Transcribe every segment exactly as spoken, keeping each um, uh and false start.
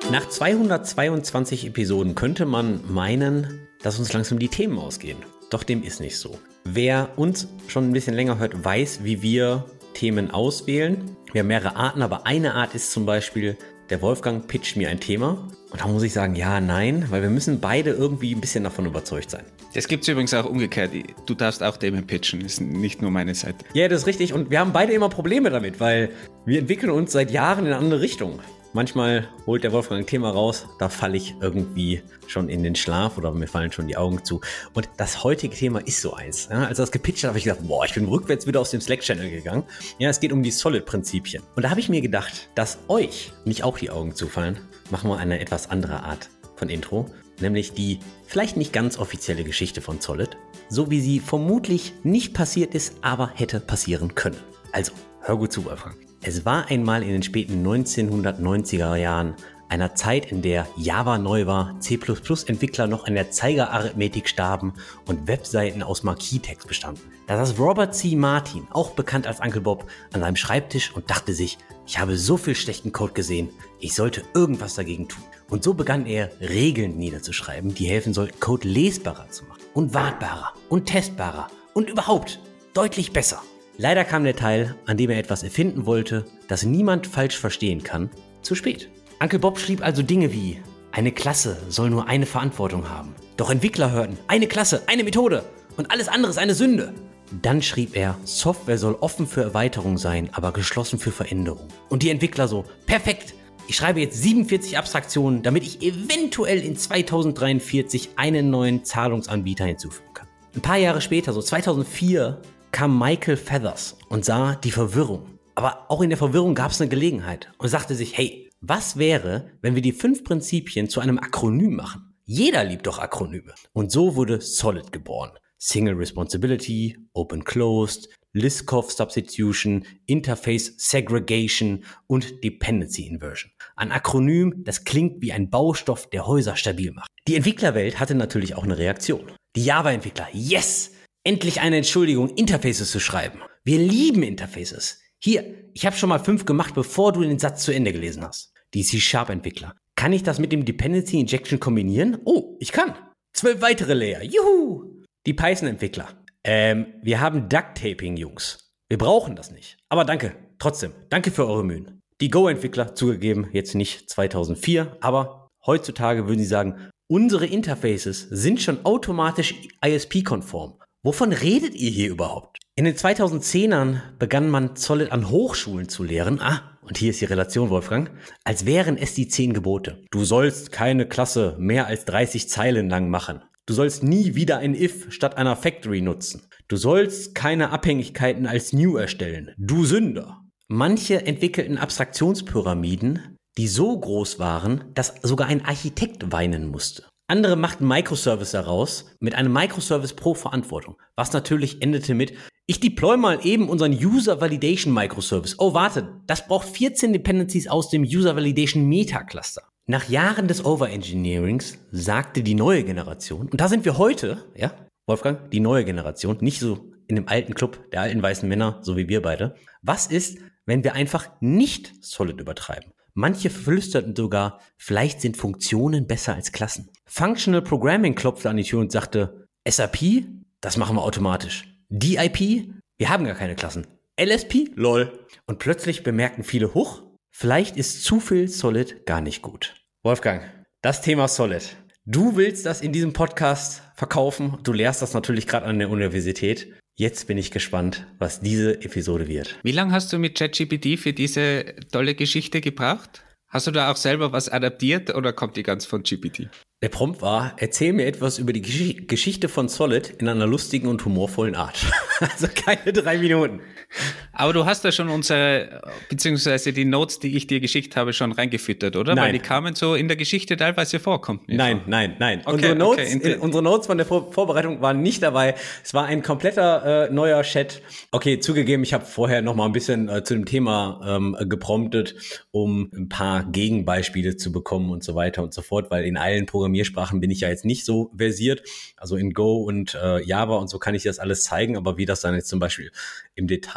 Nach zweihundertzweiundzwanzig Episoden könnte man meinen, dass uns langsam die Themen ausgehen. Doch dem ist nicht so. Wer uns schon ein bisschen länger hört, weiß, wie wir Themen auswählen. Wir haben mehrere Arten, aber eine Art ist zum Beispiel, der Wolfgang pitcht mir ein Thema. Und da muss ich sagen, ja, nein, weil wir müssen beide irgendwie ein bisschen davon überzeugt sein. Das gibt es übrigens auch umgekehrt. Du darfst auch Themen pitchen, ist nicht nur meine Seite. Ja, das ist richtig. Und wir haben beide immer Probleme damit, weil wir entwickeln uns seit Jahren in eine andere Richtung. Manchmal holt der Wolfgang ein Thema raus, da falle ich irgendwie schon in den Schlaf oder mir fallen schon die Augen zu. Und das heutige Thema ist so eins. Ja, als er das gepitcht hat, habe ich gedacht, boah, ich bin rückwärts wieder aus dem Slack-Channel gegangen. Ja, es geht um die Solid-Prinzipien. Und da habe ich mir gedacht, dass euch nicht auch die Augen zufallen, machen wir eine etwas andere Art von Intro. Nämlich die vielleicht nicht ganz offizielle Geschichte von Solid, so wie sie vermutlich nicht passiert ist, aber hätte passieren können. Also, hör gut zu, Wolfgang. Es war einmal in den späten neunzehnhundertneunziger Jahren, einer Zeit, in der Java neu war, C plus plus-Entwickler noch an der Zeigerarithmetik starben und Webseiten aus Marquis-Text bestanden. Da saß Robert C. Martin, auch bekannt als Uncle Bob, an seinem Schreibtisch und dachte sich, ich habe so viel schlechten Code gesehen, ich sollte irgendwas dagegen tun. Und so begann er, Regeln niederzuschreiben, die helfen sollten, Code lesbarer zu machen und wartbarer und testbarer und überhaupt deutlich besser. Leider kam der Teil, an dem er etwas erfinden wollte, das niemand falsch verstehen kann, zu spät. Uncle Bob schrieb also Dinge wie, eine Klasse soll nur eine Verantwortung haben. Doch Entwickler hörten, eine Klasse, eine Methode und alles andere ist eine Sünde. Dann schrieb er, Software soll offen für Erweiterung sein, aber geschlossen für Veränderung. Und die Entwickler so, perfekt, ich schreibe jetzt siebenundvierzig Abstraktionen, damit ich eventuell in zweitausenddreiundvierzig einen neuen Zahlungsanbieter hinzufügen kann. Ein paar Jahre später, so zweitausendvier, kam Michael Feathers und sah die Verwirrung. Aber auch in der Verwirrung gab es eine Gelegenheit und sagte sich, hey, was wäre, wenn wir die fünf Prinzipien zu einem Akronym machen? Jeder liebt doch Akronyme. Und so wurde Solid geboren. Single Responsibility, Open Closed, Liskov Substitution, Interface Segregation und Dependency Inversion. Ein Akronym, das klingt wie ein Baustoff, der Häuser stabil macht. Die Entwicklerwelt hatte natürlich auch eine Reaktion. Die Java-Entwickler, yes! Endlich eine Entschuldigung, Interfaces zu schreiben. Wir lieben Interfaces. Hier, ich habe schon mal fünf gemacht, bevor du den Satz zu Ende gelesen hast. Die C-Sharp-Entwickler. Kann ich das mit dem Dependency Injection kombinieren? Oh, ich kann. Zwölf weitere Layer. Juhu! Die Python-Entwickler. Ähm, wir haben Duct-Taping, Jungs. Wir brauchen das nicht. Aber danke, trotzdem. Danke für eure Mühen. Die Go-Entwickler, zugegeben, jetzt nicht zweitausendvier, aber heutzutage würden sie sagen, unsere Interfaces sind schon automatisch I S P-konform. Wovon redet ihr hier überhaupt? In den zweitausendzehnern begann man Solid an Hochschulen zu lehren. Ah, und hier ist die Relation, Wolfgang. Als wären es die zehn Gebote. Du sollst keine Klasse mehr als dreißig Zeilen lang machen. Du sollst nie wieder ein if statt einer Factory nutzen. Du sollst keine Abhängigkeiten als new erstellen. Du Sünder. Manche entwickelten Abstraktionspyramiden, die so groß waren, dass sogar ein Architekt weinen musste. Andere machten Microservice daraus mit einem Microservice pro Verantwortung, was natürlich endete mit, ich deploy mal eben unseren User Validation Microservice. Oh, warte, das braucht vierzehn Dependencies aus dem User Validation Meta-Cluster. Nach Jahren des Overengineerings sagte die neue Generation, und da sind wir heute, ja, Wolfgang, die neue Generation, nicht so in dem alten Club der alten weißen Männer, so wie wir beide. Was ist, wenn wir einfach nicht Solid übertreiben? Manche flüsterten sogar, vielleicht sind Funktionen besser als Klassen. Functional Programming klopfte an die Tür und sagte, S A P, das machen wir automatisch. D I P, wir haben gar keine Klassen. L S P, lol. Und plötzlich bemerkten viele, huch, vielleicht ist zu viel Solid gar nicht gut. Wolfgang, das Thema Solid. Du willst das in diesem Podcast verkaufen. Du lehrst das natürlich gerade an der Universität. Jetzt bin ich gespannt, was diese Episode wird. Wie lange hast du mit ChatGPT für diese tolle Geschichte gebraucht? Hast du da auch selber was adaptiert oder kommt die ganz von G P T? Der Prompt war, erzähl mir etwas über die Gesch- Geschichte von Solid in einer lustigen und humorvollen Art. Also keine drei Minuten. Aber du hast da schon unsere, beziehungsweise die Notes, die ich dir geschickt habe, schon reingefüttert, oder? Nein. Weil die kamen so in der Geschichte teilweise vor, kommt mir Nein, vor. nein, nein. Okay, unsere, Notes, okay, inter- in, unsere Notes von der Vor- Vorbereitung waren nicht dabei. Es war ein kompletter äh, neuer Chat. Okay, zugegeben, ich habe vorher noch mal ein bisschen äh, zu dem Thema ähm, gepromptet, um ein paar Gegenbeispiele zu bekommen und so weiter und so fort, weil in allen Programmiersprachen bin ich ja jetzt nicht so versiert. Also in Go und äh, Java und so kann ich das alles zeigen, aber wie das dann jetzt zum Beispiel im Detail bei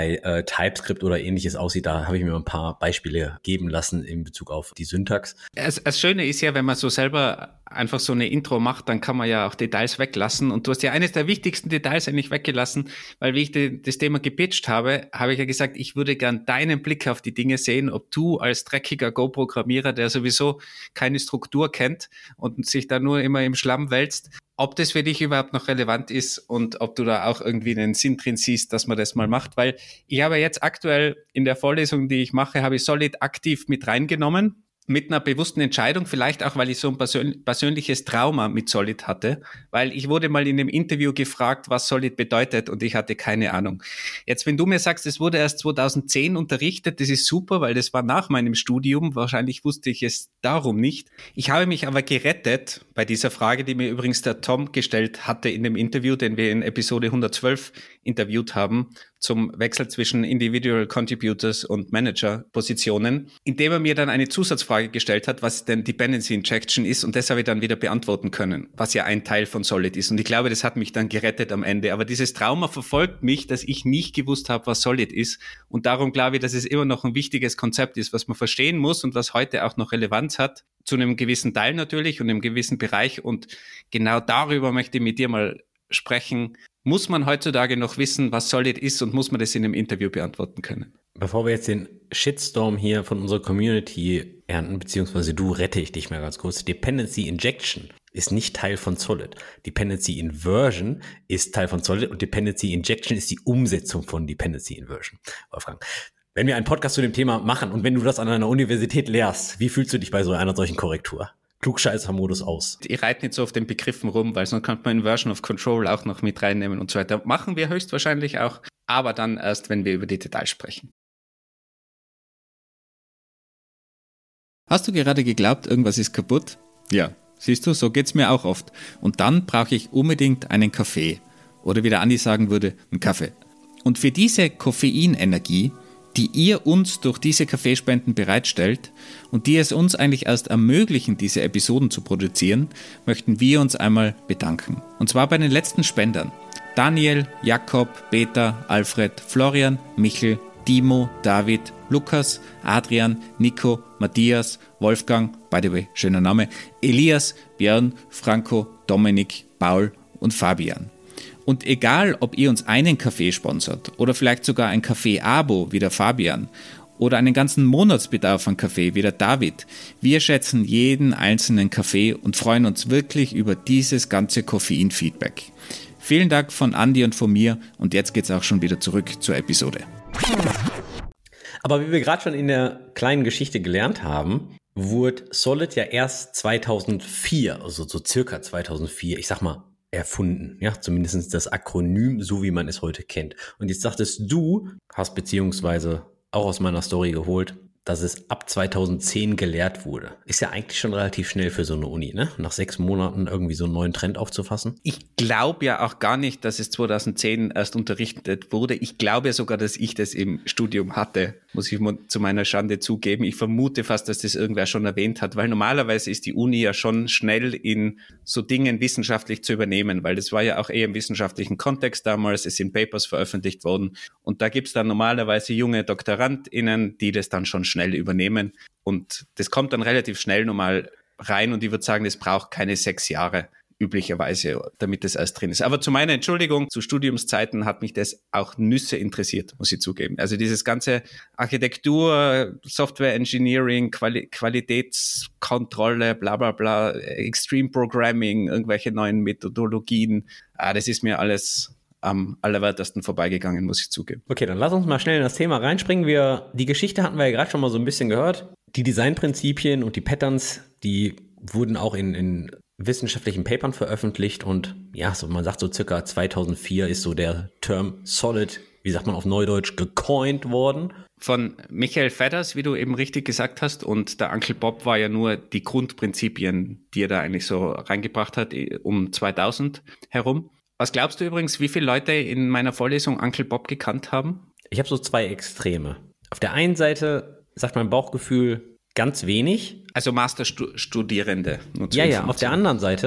bei äh, TypeScript oder ähnliches aussieht. Da habe ich mir ein paar Beispiele geben lassen in Bezug auf die Syntax. Das, das Schöne ist ja, wenn man so selber einfach so eine Intro macht, dann kann man ja auch Details weglassen. Und du hast ja eines der wichtigsten Details eigentlich weggelassen, weil wie ich die, das Thema gepitcht habe, habe ich ja gesagt, ich würde gern deinen Blick auf die Dinge sehen, ob du als dreckiger Go-Programmierer, der sowieso keine Struktur kennt und sich da nur immer im Schlamm wälzt, ob das für dich überhaupt noch relevant ist und ob du da auch irgendwie einen Sinn drin siehst, dass man das mal macht. Weil ich habe jetzt aktuell in der Vorlesung, die ich mache, habe ich Solid aktiv mit reingenommen. Mit einer bewussten Entscheidung, vielleicht auch, weil ich so ein persön- persönliches Trauma mit Solid hatte, weil ich wurde mal in einem Interview gefragt, was Solid bedeutet und ich hatte keine Ahnung. Jetzt, wenn du mir sagst, es wurde erst zweitausendzehn unterrichtet, das ist super, weil das war nach meinem Studium, wahrscheinlich wusste ich es darum nicht. Ich habe mich aber gerettet bei dieser Frage, die mir übrigens der Tom gestellt hatte in dem Interview, den wir in Episode hundertzwölf interviewt haben, zum Wechsel zwischen Individual Contributors und Manager-Positionen, indem er mir dann eine Zusatzfrage gestellt hat, was denn Dependency Injection ist, und das habe ich dann wieder beantworten können, was ja ein Teil von Solid ist. Und ich glaube, das hat mich dann gerettet am Ende. Aber dieses Trauma verfolgt mich, dass ich nicht gewusst habe, was Solid ist. Und darum glaube ich, dass es immer noch ein wichtiges Konzept ist, was man verstehen muss und was heute auch noch Relevanz hat, zu einem gewissen Teil natürlich und einem gewissen Bereich. Und genau darüber möchte ich mit dir mal sprechen. Muss man heutzutage noch wissen, was Solid ist, und muss man das in einem Interview beantworten können? Bevor wir jetzt den Shitstorm hier von unserer Community ernten, beziehungsweise du, rette ich dich mal ganz kurz. Dependency Injection ist nicht Teil von Solid. Dependency Inversion ist Teil von Solid und Dependency Injection ist die Umsetzung von Dependency Inversion. Wolfgang, wenn wir einen Podcast zu dem Thema machen und wenn du das an einer Universität lehrst, wie fühlst du dich bei so einer solchen Korrektur? Klugscheißer-Modus aus. Ich reite nicht so auf den Begriffen rum, weil sonst könnte man Inversion of Control auch noch mit reinnehmen und so weiter. Machen wir höchstwahrscheinlich auch, aber dann erst, wenn wir über die Details sprechen. Hast du gerade geglaubt, irgendwas ist kaputt? Ja, siehst du, so geht's mir auch oft. Und dann brauche ich unbedingt einen Kaffee. Oder wie der Andi sagen würde, einen Kaffee. Und für diese Koffeinenergie, die ihr uns durch diese Kaffeespenden bereitstellt und die es uns eigentlich erst ermöglichen, diese Episoden zu produzieren, möchten wir uns einmal bedanken. Und zwar bei den letzten Spendern: Daniel, Jakob, Peter, Alfred, Florian, Michel, Timo, David, Lukas, Adrian, Nico, Matthias, Wolfgang, by the way, schöner Name, Elias, Björn, Franco, Dominik, Paul und Fabian. Und egal, ob ihr uns einen Kaffee sponsert oder vielleicht sogar ein Kaffee-Abo wie der Fabian oder einen ganzen Monatsbedarf an Kaffee wie der David, wir schätzen jeden einzelnen Kaffee und freuen uns wirklich über dieses ganze Koffein-Feedback. Vielen Dank von Andi und von mir, und jetzt geht's auch schon wieder zurück zur Episode. Aber wie wir gerade schon in der kleinen Geschichte gelernt haben, wurde Solid ja erst zweitausendvier, also so circa zweitausendvier, ich sag mal, erfunden, ja, zumindest das Akronym, so wie man es heute kennt. Und jetzt sagtest du, hast beziehungsweise auch aus meiner Story geholt, dass es ab zweitausendzehn gelehrt wurde. Ist ja eigentlich schon relativ schnell für so eine Uni, ne? Nach sechs Monaten irgendwie so einen neuen Trend aufzufassen. Ich glaube ja auch gar nicht, dass es zweitausendzehn erst unterrichtet wurde. Ich glaube sogar, dass ich das im Studium hatte, muss ich zu meiner Schande zugeben. Ich vermute fast, dass das irgendwer schon erwähnt hat, weil normalerweise ist die Uni ja schon schnell in so Dingen wissenschaftlich zu übernehmen, weil das war ja auch eher im wissenschaftlichen Kontext damals. Es sind Papers veröffentlicht worden und da gibt's dann normalerweise junge DoktorandInnen, die das dann schon schnell übernehmen, und das kommt dann relativ schnell nochmal rein, und ich würde sagen, das braucht keine sechs Jahre üblicherweise, damit das erst drin ist. Aber zu meiner Entschuldigung, zu Studiumszeiten hat mich das auch Nüsse interessiert, muss ich zugeben. Also dieses ganze Architektur, Software Engineering, Quali- Qualitätskontrolle, bla bla bla, Extreme Programming, irgendwelche neuen Methodologien, ah, das ist mir alles am allerweitesten vorbeigegangen, muss ich zugeben. Okay, dann lass uns mal schnell in das Thema reinspringen. Wir, die Geschichte hatten wir ja gerade schon mal so ein bisschen gehört. Die Designprinzipien und die Patterns, die wurden auch in, in wissenschaftlichen Papern veröffentlicht, und ja, so man sagt so circa zweitausendvier ist so der Term Solid, wie sagt man auf Neudeutsch, gecoint worden. Von Michael Fedders, wie du eben richtig gesagt hast, und der Uncle Bob war ja nur die Grundprinzipien, die er da eigentlich so reingebracht hat, um zweitausend herum. Was glaubst du übrigens, wie viele Leute in meiner Vorlesung Uncle Bob gekannt haben? Ich habe so zwei Extreme. Auf der einen Seite sagt mein Bauchgefühl ganz wenig. Also Masterstudierende. Ja, ja, auf der anderen Seite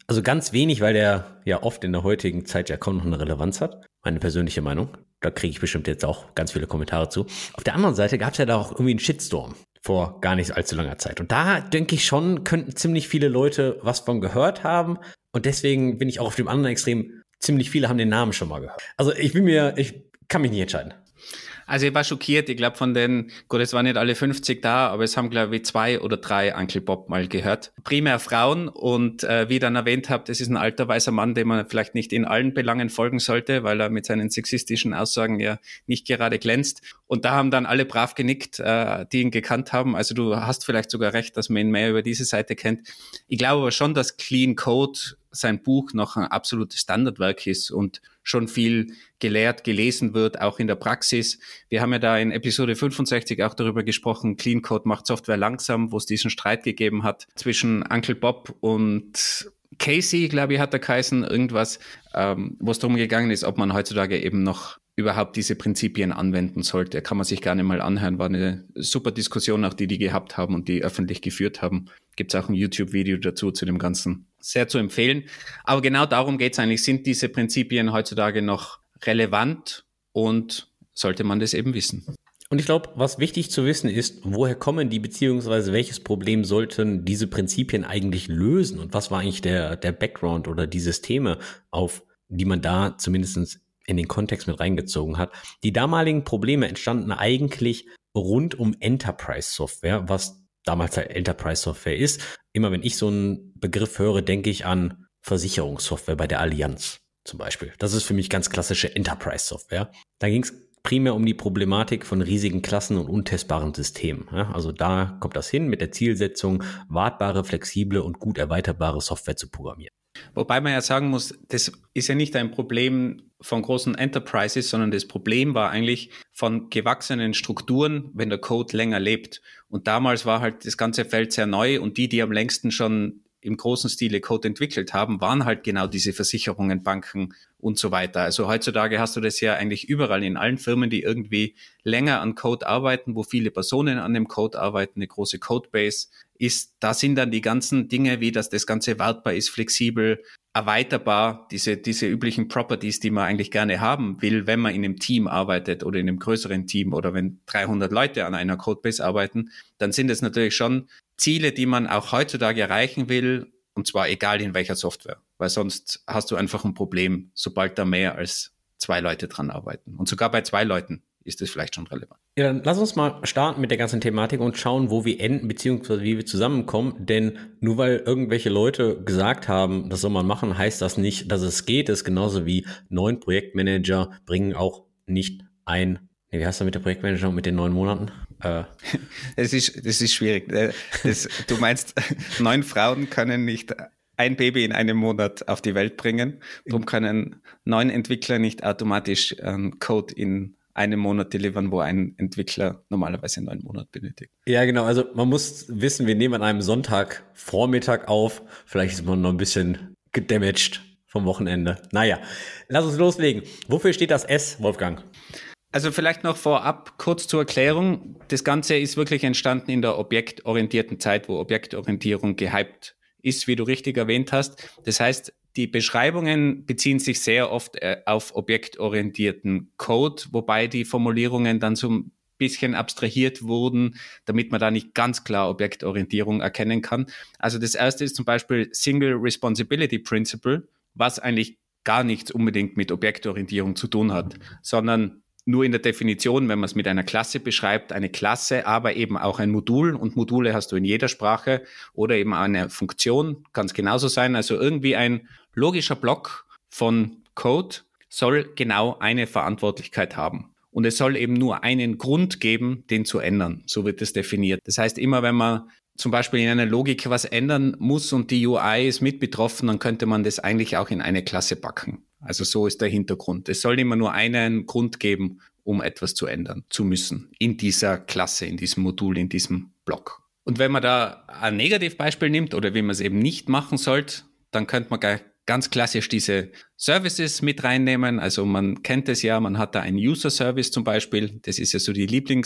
Also ganz wenig, weil der ja oft in der heutigen Zeit ja kaum noch eine Relevanz hat. Meine persönliche Meinung. Da kriege ich bestimmt jetzt auch ganz viele Kommentare zu. Auf der anderen Seite gab es ja da auch irgendwie einen Shitstorm vor gar nicht allzu langer Zeit. Und da denke ich schon, könnten ziemlich viele Leute was von gehört haben. Und deswegen bin ich auch auf dem anderen Extrem, ziemlich viele haben den Namen schon mal gehört. Also ich bin mir, ich kann mich nicht entscheiden. Also ich war schockiert, ich glaube von den, gut, es waren nicht alle fünfzig da, aber es haben, glaube ich, zwei oder drei Uncle Bob mal gehört. Primär Frauen und äh, wie ich dann erwähnt habe, das ist ein alter weißer Mann, dem man vielleicht nicht in allen Belangen folgen sollte, weil er mit seinen sexistischen Aussagen ja nicht gerade glänzt. Und da haben dann alle brav genickt, äh, die ihn gekannt haben. Also du hast vielleicht sogar recht, dass man ihn mehr über diese Seite kennt. Ich glaube aber schon, dass Clean Code, sein Buch, noch ein absolutes Standardwerk ist und schon viel gelehrt, gelesen wird, auch in der Praxis. Wir haben ja da in Episode fünfundsechzig auch darüber gesprochen, Clean Code macht Software langsam, wo es diesen Streit gegeben hat zwischen Uncle Bob und Casey, glaube ich, hat er geheißen, irgendwas, ähm, wo es darum gegangen ist, ob man heutzutage eben noch überhaupt diese Prinzipien anwenden sollte. Kann man sich gerne mal anhören. War eine super Diskussion, auch die die gehabt haben und die öffentlich geführt haben. Gibt es auch ein YouTube-Video dazu zu dem Ganzen. Sehr zu empfehlen. Aber genau darum geht es eigentlich. Sind diese Prinzipien heutzutage noch relevant und sollte man das eben wissen? Und ich glaube, was wichtig zu wissen ist, woher kommen die, beziehungsweise welches Problem sollten diese Prinzipien eigentlich lösen? Und was war eigentlich der, der Background oder die Systeme, auf die man da zumindest in den Kontext mit reingezogen hat. Die damaligen Probleme entstanden eigentlich rund um Enterprise-Software, was damals halt Enterprise-Software ist. Immer wenn ich so einen Begriff höre, denke ich an Versicherungssoftware bei der Allianz zum Beispiel. Das ist für mich ganz klassische Enterprise-Software. Da ging es primär um die Problematik von riesigen Klassen und untestbaren Systemen. Ja, also da kommt das hin mit der Zielsetzung, wartbare, flexible und gut erweiterbare Software zu programmieren. Wobei man ja sagen muss, das ist ja nicht ein Problem von großen Enterprises, sondern das Problem war eigentlich von gewachsenen Strukturen, wenn der Code länger lebt. Und damals war halt das ganze Feld sehr neu und die, die am längsten schon im großen Stile Code entwickelt haben, waren halt genau diese Versicherungen, Banken und so weiter. Also heutzutage hast du das ja eigentlich überall in allen Firmen, die irgendwie länger an Code arbeiten, wo viele Personen an dem Code arbeiten, eine große Codebase ist. Da sind dann die ganzen Dinge, wie dass das Ganze wartbar ist, flexibel, erweiterbar, diese, diese üblichen Properties, die man eigentlich gerne haben will, wenn man in einem Team arbeitet oder in einem größeren Team oder wenn dreihundert Leute an einer Codebase arbeiten, dann sind es natürlich schon Ziele, die man auch heutzutage erreichen will, und zwar egal in welcher Software, weil sonst hast du einfach ein Problem, sobald da mehr als zwei Leute dran arbeiten. Und sogar bei zwei Leuten ist das vielleicht schon relevant. Ja, dann lass uns mal starten mit der ganzen Thematik und schauen, wo wir enden, beziehungsweise wie wir zusammenkommen. Denn nur weil irgendwelche Leute gesagt haben, das soll man machen, heißt das nicht, dass es geht. Das ist genauso wie neun Projektmanager bringen auch nicht ein, nee, wie heißt das mit der Projektmanager und mit den neun Monaten? Äh. Das ist, das ist schwierig. Das, du meinst, neun Frauen können nicht ein Baby in einem Monat auf die Welt bringen. Darum können neun Entwickler nicht automatisch ähm, Code in einem Monat delivern, wo ein Entwickler normalerweise neun Monate benötigt. Ja, genau. Also man muss wissen, wir nehmen an einem Sonntagvormittag auf. Vielleicht ist man noch ein bisschen gedamaged vom Wochenende. Naja, lass uns loslegen. Wofür steht das S, Wolfgang? Also vielleicht noch vorab kurz zur Erklärung. Das Ganze ist wirklich entstanden in der objektorientierten Zeit, wo Objektorientierung gehypt ist, wie du richtig erwähnt hast. Das heißt, die Beschreibungen beziehen sich sehr oft auf objektorientierten Code, wobei die Formulierungen dann so ein bisschen abstrahiert wurden, damit man da nicht ganz klar Objektorientierung erkennen kann. Also das erste ist zum Beispiel Single Responsibility Principle, was eigentlich gar nichts unbedingt mit Objektorientierung zu tun hat, sondern nur in der Definition, wenn man es mit einer Klasse beschreibt, eine Klasse, aber eben auch ein Modul. Und Module hast du in jeder Sprache oder eben eine Funktion, kann es genauso sein. Also irgendwie ein logischer Block von Code soll genau eine Verantwortlichkeit haben. Und es soll eben nur einen Grund geben, den zu ändern. So wird es definiert. Das heißt, immer wenn man zum Beispiel in einer Logik was ändern muss und die U I ist mit betroffen, dann könnte man das eigentlich auch in eine Klasse packen. Also so ist der Hintergrund. Es soll immer nur einen Grund geben, um etwas zu ändern zu müssen in dieser Klasse, in diesem Modul, in diesem Block. Und wenn man da ein Negativbeispiel nimmt oder wie man es eben nicht machen sollte, dann könnte man ganz klassisch diese Services mit reinnehmen. Also man kennt es ja, man hat da einen User-Service zum Beispiel. Das ist ja so die Lieblings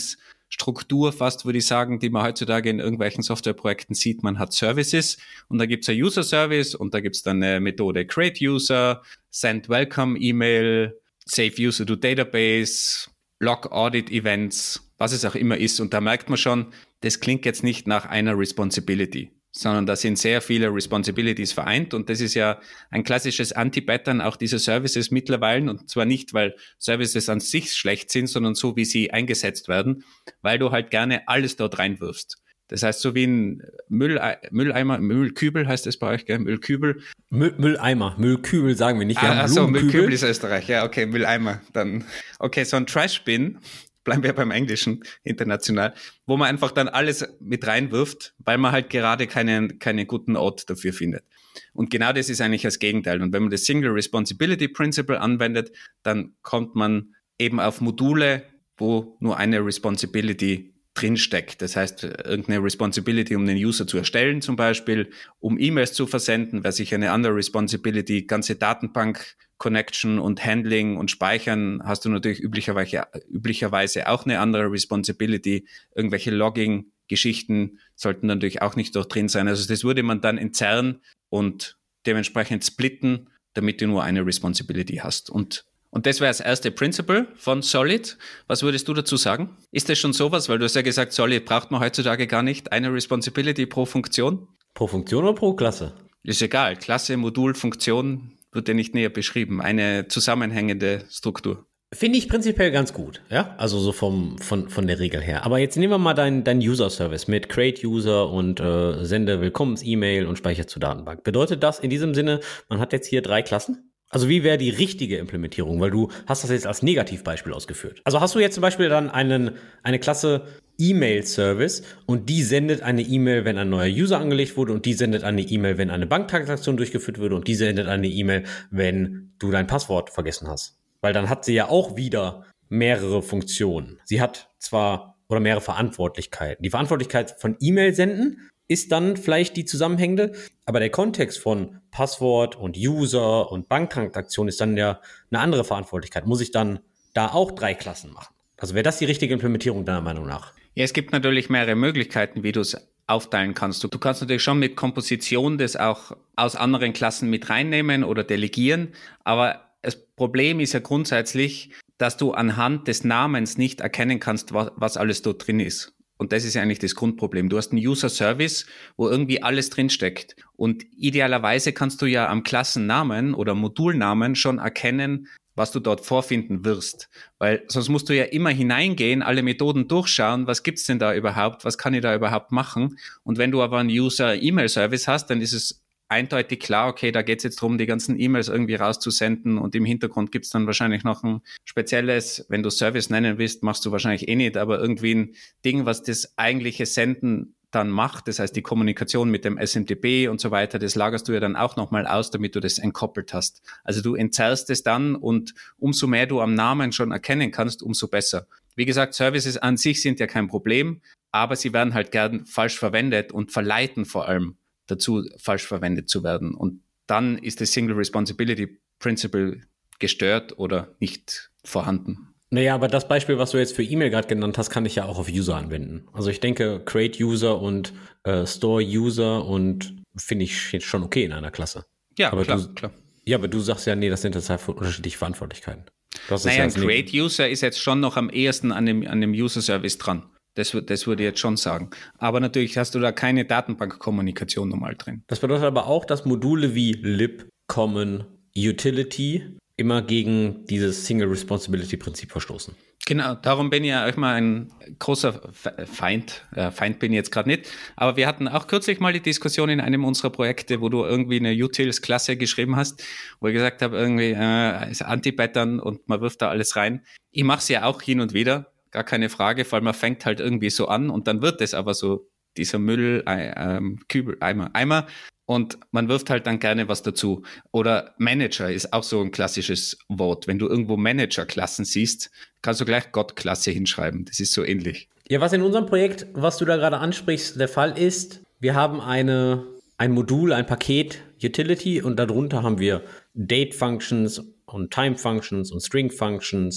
Struktur fast, würde ich sagen, die man heutzutage in irgendwelchen Softwareprojekten sieht. Man hat Services und da gibt es ein User Service und da gibt es dann eine Methode Create User, Send Welcome E-Mail, Save User to Database, Log Audit Events, was es auch immer ist. Und da merkt man schon, das klingt jetzt nicht nach einer Responsibility, sondern da sind sehr viele Responsibilities vereint und das ist ja ein klassisches Anti-Pattern auch dieser Services mittlerweile und zwar nicht, weil Services an sich schlecht sind, sondern so, wie sie eingesetzt werden, weil du halt gerne alles dort reinwirfst. Das heißt, so wie ein Müll, Mülleimer, Müllkübel heißt das bei euch, gell? Müllkübel. Müll, Mülleimer, Müllkübel sagen wir nicht. Wir ah, haben achso, Müllkübel ist Österreich, ja, okay, Mülleimer. Dann, okay, so ein Trash-Bin, bleiben wir beim Englischen, international, wo man einfach dann alles mit reinwirft, weil man halt gerade keinen, keinen guten Ort dafür findet. Und genau das ist eigentlich das Gegenteil. Und wenn man das Single Responsibility Principle anwendet, dann kommt man eben auf Module, wo nur eine Responsibility drinsteckt. Das heißt, irgendeine Responsibility, um den User zu erstellen zum Beispiel, um E-Mails zu versenden, wäre sicher eine andere Responsibility, ganze Datenbank Connection und Handling und Speichern hast du natürlich üblicherweise, üblicherweise auch eine andere Responsibility. Irgendwelche Logging-Geschichten sollten natürlich auch nicht dort drin sein. Also das würde man dann entzerren und dementsprechend splitten, damit du nur eine Responsibility hast. Und, und das wäre das erste Principle von Solid. Was würdest du dazu sagen? Ist das schon sowas? Weil du hast ja gesagt, Solid braucht man heutzutage gar nicht. Eine Responsibility pro Funktion. Pro Funktion oder pro Klasse? Ist egal. Klasse, Modul, Funktion wird ja nicht näher beschrieben. Eine zusammenhängende Struktur. Finde ich prinzipiell ganz gut, ja, also so vom, von, von der Regel her. Aber jetzt nehmen wir mal deinen dein User-Service mit Create User und äh, sende Willkommens-E-Mail und speichere zur Datenbank. Bedeutet das in diesem Sinne, man hat jetzt hier drei Klassen? Also wie wäre die richtige Implementierung? Weil du hast das jetzt als Negativbeispiel ausgeführt. Also hast du jetzt zum Beispiel dann einen, eine Klasse E-Mail-Service und die sendet eine E-Mail, wenn ein neuer User angelegt wurde und die sendet eine E-Mail, wenn eine Banktransaktion durchgeführt wurde und die sendet eine E-Mail, wenn du dein Passwort vergessen hast. Weil dann hat sie ja auch wieder mehrere Funktionen. Sie hat zwar oder mehrere Verantwortlichkeiten. Die Verantwortlichkeit von E-Mail senden ist dann vielleicht die zusammenhängende, aber der Kontext von Passwort und User und Banktransaktion ist dann ja eine andere Verantwortlichkeit. Muss ich dann da auch drei Klassen machen? Also wäre das die richtige Implementierung deiner Meinung nach? Ja, es gibt natürlich mehrere Möglichkeiten, wie du es aufteilen kannst. Du, du kannst natürlich schon mit Komposition das auch aus anderen Klassen mit reinnehmen oder delegieren, aber das Problem ist ja grundsätzlich, dass du anhand des Namens nicht erkennen kannst, was, was alles dort drin ist. Und das ist ja eigentlich das Grundproblem. Du hast einen User-Service, wo irgendwie alles drinsteckt. Und idealerweise kannst du ja am Klassennamen oder Modulnamen schon erkennen, was du dort vorfinden wirst. Weil sonst musst du ja immer hineingehen, alle Methoden durchschauen, was gibt's denn da überhaupt, was kann ich da überhaupt machen. Und wenn du aber einen User-E-Mail-Service hast, dann ist es eindeutig klar, okay, da geht's jetzt darum, die ganzen E-Mails irgendwie rauszusenden und im Hintergrund gibt's dann wahrscheinlich noch ein spezielles, wenn du Service nennen willst, machst du wahrscheinlich eh nicht, aber irgendwie ein Ding, was das eigentliche Senden dann macht, das heißt die Kommunikation mit dem S M T P und so weiter, das lagerst du ja dann auch nochmal aus, damit du das entkoppelt hast. Also du entzerrst es dann und umso mehr du am Namen schon erkennen kannst, umso besser. Wie gesagt, Services an sich sind ja kein Problem, aber sie werden halt gern falsch verwendet und verleiten vor allem dazu, falsch verwendet zu werden. Und dann ist das Single Responsibility Principle gestört oder nicht vorhanden. Naja, aber das Beispiel, was du jetzt für E-Mail gerade genannt hast, kann ich ja auch auf User anwenden. Also ich denke, Create User und äh, Store User und finde ich jetzt schon okay in einer Klasse. Ja, aber klar, du, klar. Ja, aber du sagst ja, nee, das sind jetzt halt unterschiedliche Verantwortlichkeiten. Das naja, ist ja ein Create User ist jetzt schon noch am ehesten an dem, an dem User Service dran. Das, das würde ich jetzt schon sagen. Aber natürlich hast du da keine Datenbankkommunikation normal drin. Das bedeutet aber auch, dass Module wie lib, common, utility immer gegen dieses Single Responsibility Prinzip verstoßen. Genau, darum bin ich ja auch mal ein großer Feind. Äh, Feind bin ich jetzt gerade nicht. Aber wir hatten auch kürzlich mal die Diskussion in einem unserer Projekte, wo du irgendwie eine Utils-Klasse geschrieben hast, wo ich gesagt habe, irgendwie äh, ist Anti-Pattern und man wirft da alles rein. Ich mache es ja auch hin und wieder. Gar keine Frage, weil man fängt halt irgendwie so an und dann wird es aber so dieser Müll, äh, Kübel, Eimer, Eimer und man wirft halt dann gerne was dazu. Oder Manager ist auch so ein klassisches Wort. Wenn du irgendwo Manager-Klassen siehst, kannst du gleich Gott-Klasse hinschreiben. Das ist so ähnlich. Ja, was in unserem Projekt, was du da gerade ansprichst, der Fall ist, wir haben eine, ein Modul, ein Paket, Utility und darunter haben wir Date-Functions und Time-Functions und String-Functions.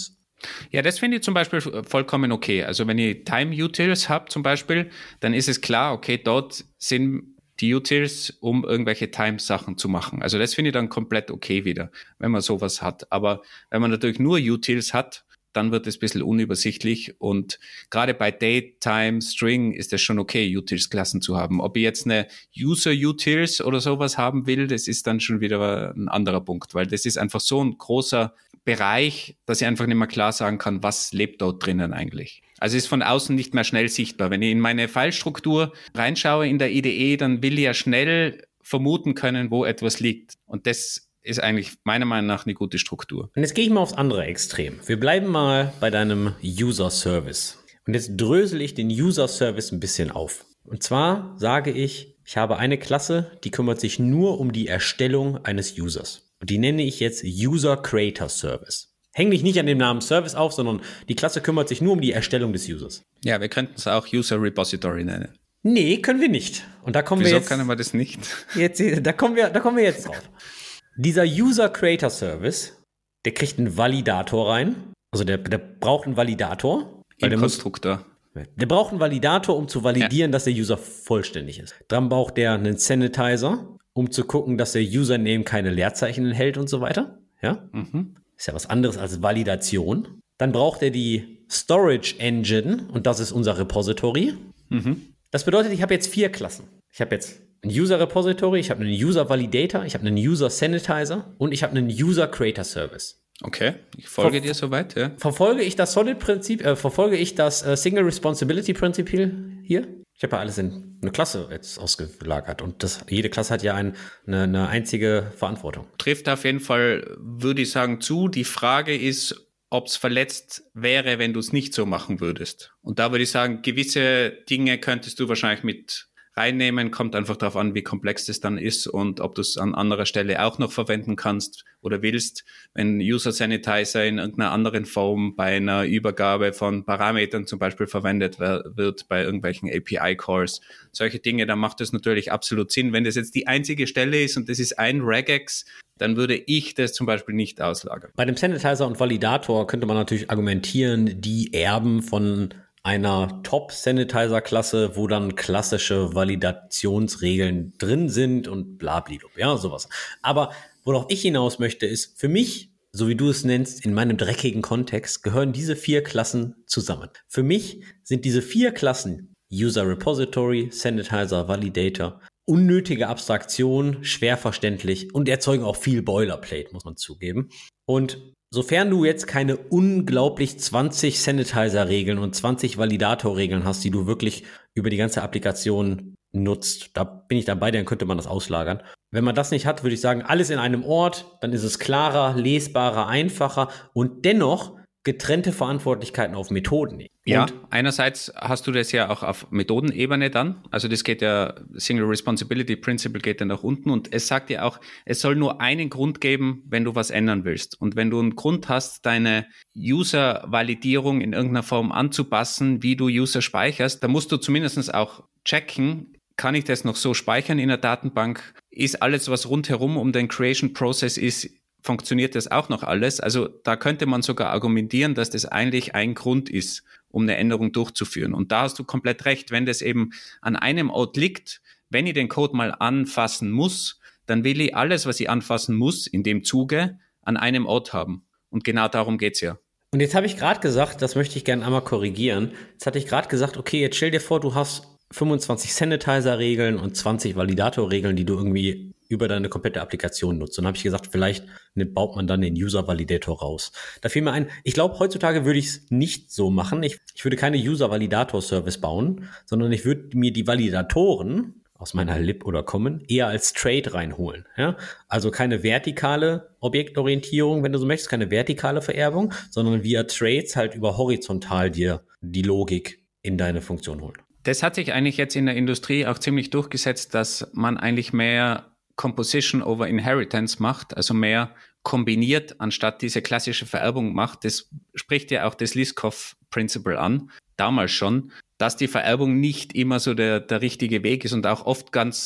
Ja, das finde ich zum Beispiel vollkommen okay. Also wenn ich Time-Utils habe zum Beispiel, dann ist es klar, okay, dort sind die Utils, um irgendwelche Time-Sachen zu machen. Also das finde ich dann komplett okay wieder, wenn man sowas hat. Aber wenn man natürlich nur Utils hat, dann wird es ein bisschen unübersichtlich und gerade bei Date, Time, String ist es schon okay, Utils-Klassen zu haben. Ob ich jetzt eine User-Utils oder sowas haben will, das ist dann schon wieder ein anderer Punkt, weil das ist einfach so ein großer Bereich, dass ich einfach nicht mehr klar sagen kann, was lebt dort drinnen eigentlich. Also ist von außen nicht mehr schnell sichtbar. Wenn ich in meine Filestruktur reinschaue in der I D E, dann will ich ja schnell vermuten können, wo etwas liegt. Und das ist eigentlich meiner Meinung nach eine gute Struktur. Und jetzt gehe ich mal aufs andere Extrem. Wir bleiben mal bei deinem User-Service. Und jetzt drösel ich den User-Service ein bisschen auf. Und zwar sage ich, ich habe eine Klasse, die kümmert sich nur um die Erstellung eines Users. Und die nenne ich jetzt User-Creator-Service. Häng dich nicht an dem Namen Service auf, sondern die Klasse kümmert sich nur um die Erstellung des Users. Ja, wir könnten es auch User Repository nennen. Nee, können wir nicht. Und da kommen Wieso wir jetzt. Wieso können wir das nicht? Jetzt, da kommen wir, da kommen wir jetzt drauf. Dieser User Creator Service, der kriegt einen Validator rein. Also der, der braucht einen Validator. Im der Konstruktor. Muss, der braucht einen Validator, um zu validieren, ja. dass der User vollständig ist. Dann braucht der einen Sanitizer, um zu gucken, dass der Username keine Leerzeichen enthält und so weiter. Ja. Mhm. Ist ja was anderes als Validation. Dann braucht er die Storage Engine und das ist unser Repository. Mhm. Das bedeutet, ich habe jetzt vier Klassen. Ich habe jetzt ein User Repository, ich habe einen User Validator, ich habe einen User Sanitizer und ich habe einen User Creator Service. Okay, ich folge Ver- dir soweit, ja. Verfolge ich das Solid-Prinzip, äh, verfolge ich das äh, Single Responsibility-Prinzip hier? Ich habe ja alles in eine Klasse jetzt ausgelagert und das, jede Klasse hat ja ein, eine, eine einzige Verantwortung. Trifft auf jeden Fall, würde ich sagen, zu. Die Frage ist, ob es verletzt wäre, wenn du es nicht so machen würdest. Und da würde ich sagen, gewisse Dinge könntest du wahrscheinlich mit reinnehmen, kommt einfach darauf an, wie komplex das dann ist und ob du es an anderer Stelle auch noch verwenden kannst oder willst. Wenn User Sanitizer in irgendeiner anderen Form bei einer Übergabe von Parametern zum Beispiel verwendet wird, bei irgendwelchen A P I-Calls, solche Dinge, dann macht das natürlich absolut Sinn. Wenn das jetzt die einzige Stelle ist und das ist ein Regex, dann würde ich das zum Beispiel nicht auslagern. Bei dem Sanitizer und Validator könnte man natürlich argumentieren, die erben von einer Top-Sanitizer-Klasse, wo dann klassische Validationsregeln drin sind und blablabla, ja, sowas. Aber worauf ich hinaus möchte, ist, für mich, so wie du es nennst, in meinem dreckigen Kontext, gehören diese vier Klassen zusammen. Für mich sind diese vier Klassen, User Repository, Sanitizer, Validator, unnötige Abstraktion, schwer verständlich und erzeugen auch viel Boilerplate, muss man zugeben. Und sofern du jetzt keine unglaublich zwanzig Sanitizer-Regeln und zwanzig Validator-Regeln hast, die du wirklich über die ganze Applikation nutzt, da bin ich dann bei dir, dann könnte man das auslagern. Wenn man das nicht hat, würde ich sagen, alles in einem Ort, dann ist es klarer, lesbarer, einfacher und dennoch getrennte Verantwortlichkeiten auf Methoden. Ja, einerseits hast du das ja auch auf Methodenebene dann, also das geht ja, Single Responsibility Principle geht dann nach unten und es sagt ja auch, es soll nur einen Grund geben, wenn du was ändern willst. Und wenn du einen Grund hast, deine User-Validierung in irgendeiner Form anzupassen, wie du User speicherst, dann musst du zumindest auch checken, kann ich das noch so speichern in der Datenbank? Ist alles, was rundherum um den Creation-Prozess ist, funktioniert das auch noch alles? Also da könnte man sogar argumentieren, dass das eigentlich ein Grund ist, um eine Änderung durchzuführen. Und da hast du komplett recht, wenn das eben an einem Ort liegt, wenn ich den Code mal anfassen muss, dann will ich alles, was ich anfassen muss, in dem Zuge an einem Ort haben. Und genau darum geht's ja. Und jetzt habe ich gerade gesagt, das möchte ich gerne einmal korrigieren, jetzt hatte ich gerade gesagt, okay, jetzt stell dir vor, du hast fünfundzwanzig Sanitizer-Regeln und zwanzig Validator-Regeln, die du irgendwie über deine komplette Applikation nutzt. Und dann habe ich gesagt, vielleicht baut man dann den User-Validator raus. Da fiel mir ein, ich glaube, heutzutage würde ich es nicht so machen. Ich, ich würde keine User-Validator-Service bauen, sondern ich würde mir die Validatoren aus meiner Lib oder Common eher als Trade reinholen. Ja? Also keine vertikale Objektorientierung, wenn du so möchtest, keine vertikale Vererbung, sondern via Trades halt über horizontal dir die Logik in deine Funktion holen. Das hat sich eigentlich jetzt in der Industrie auch ziemlich durchgesetzt, dass man eigentlich mehr Composition over Inheritance macht, also mehr kombiniert, anstatt diese klassische Vererbung macht. Das spricht ja auch das Liskov-Principle an, damals schon, dass die Vererbung nicht immer so der, der richtige Weg ist und auch oft ganz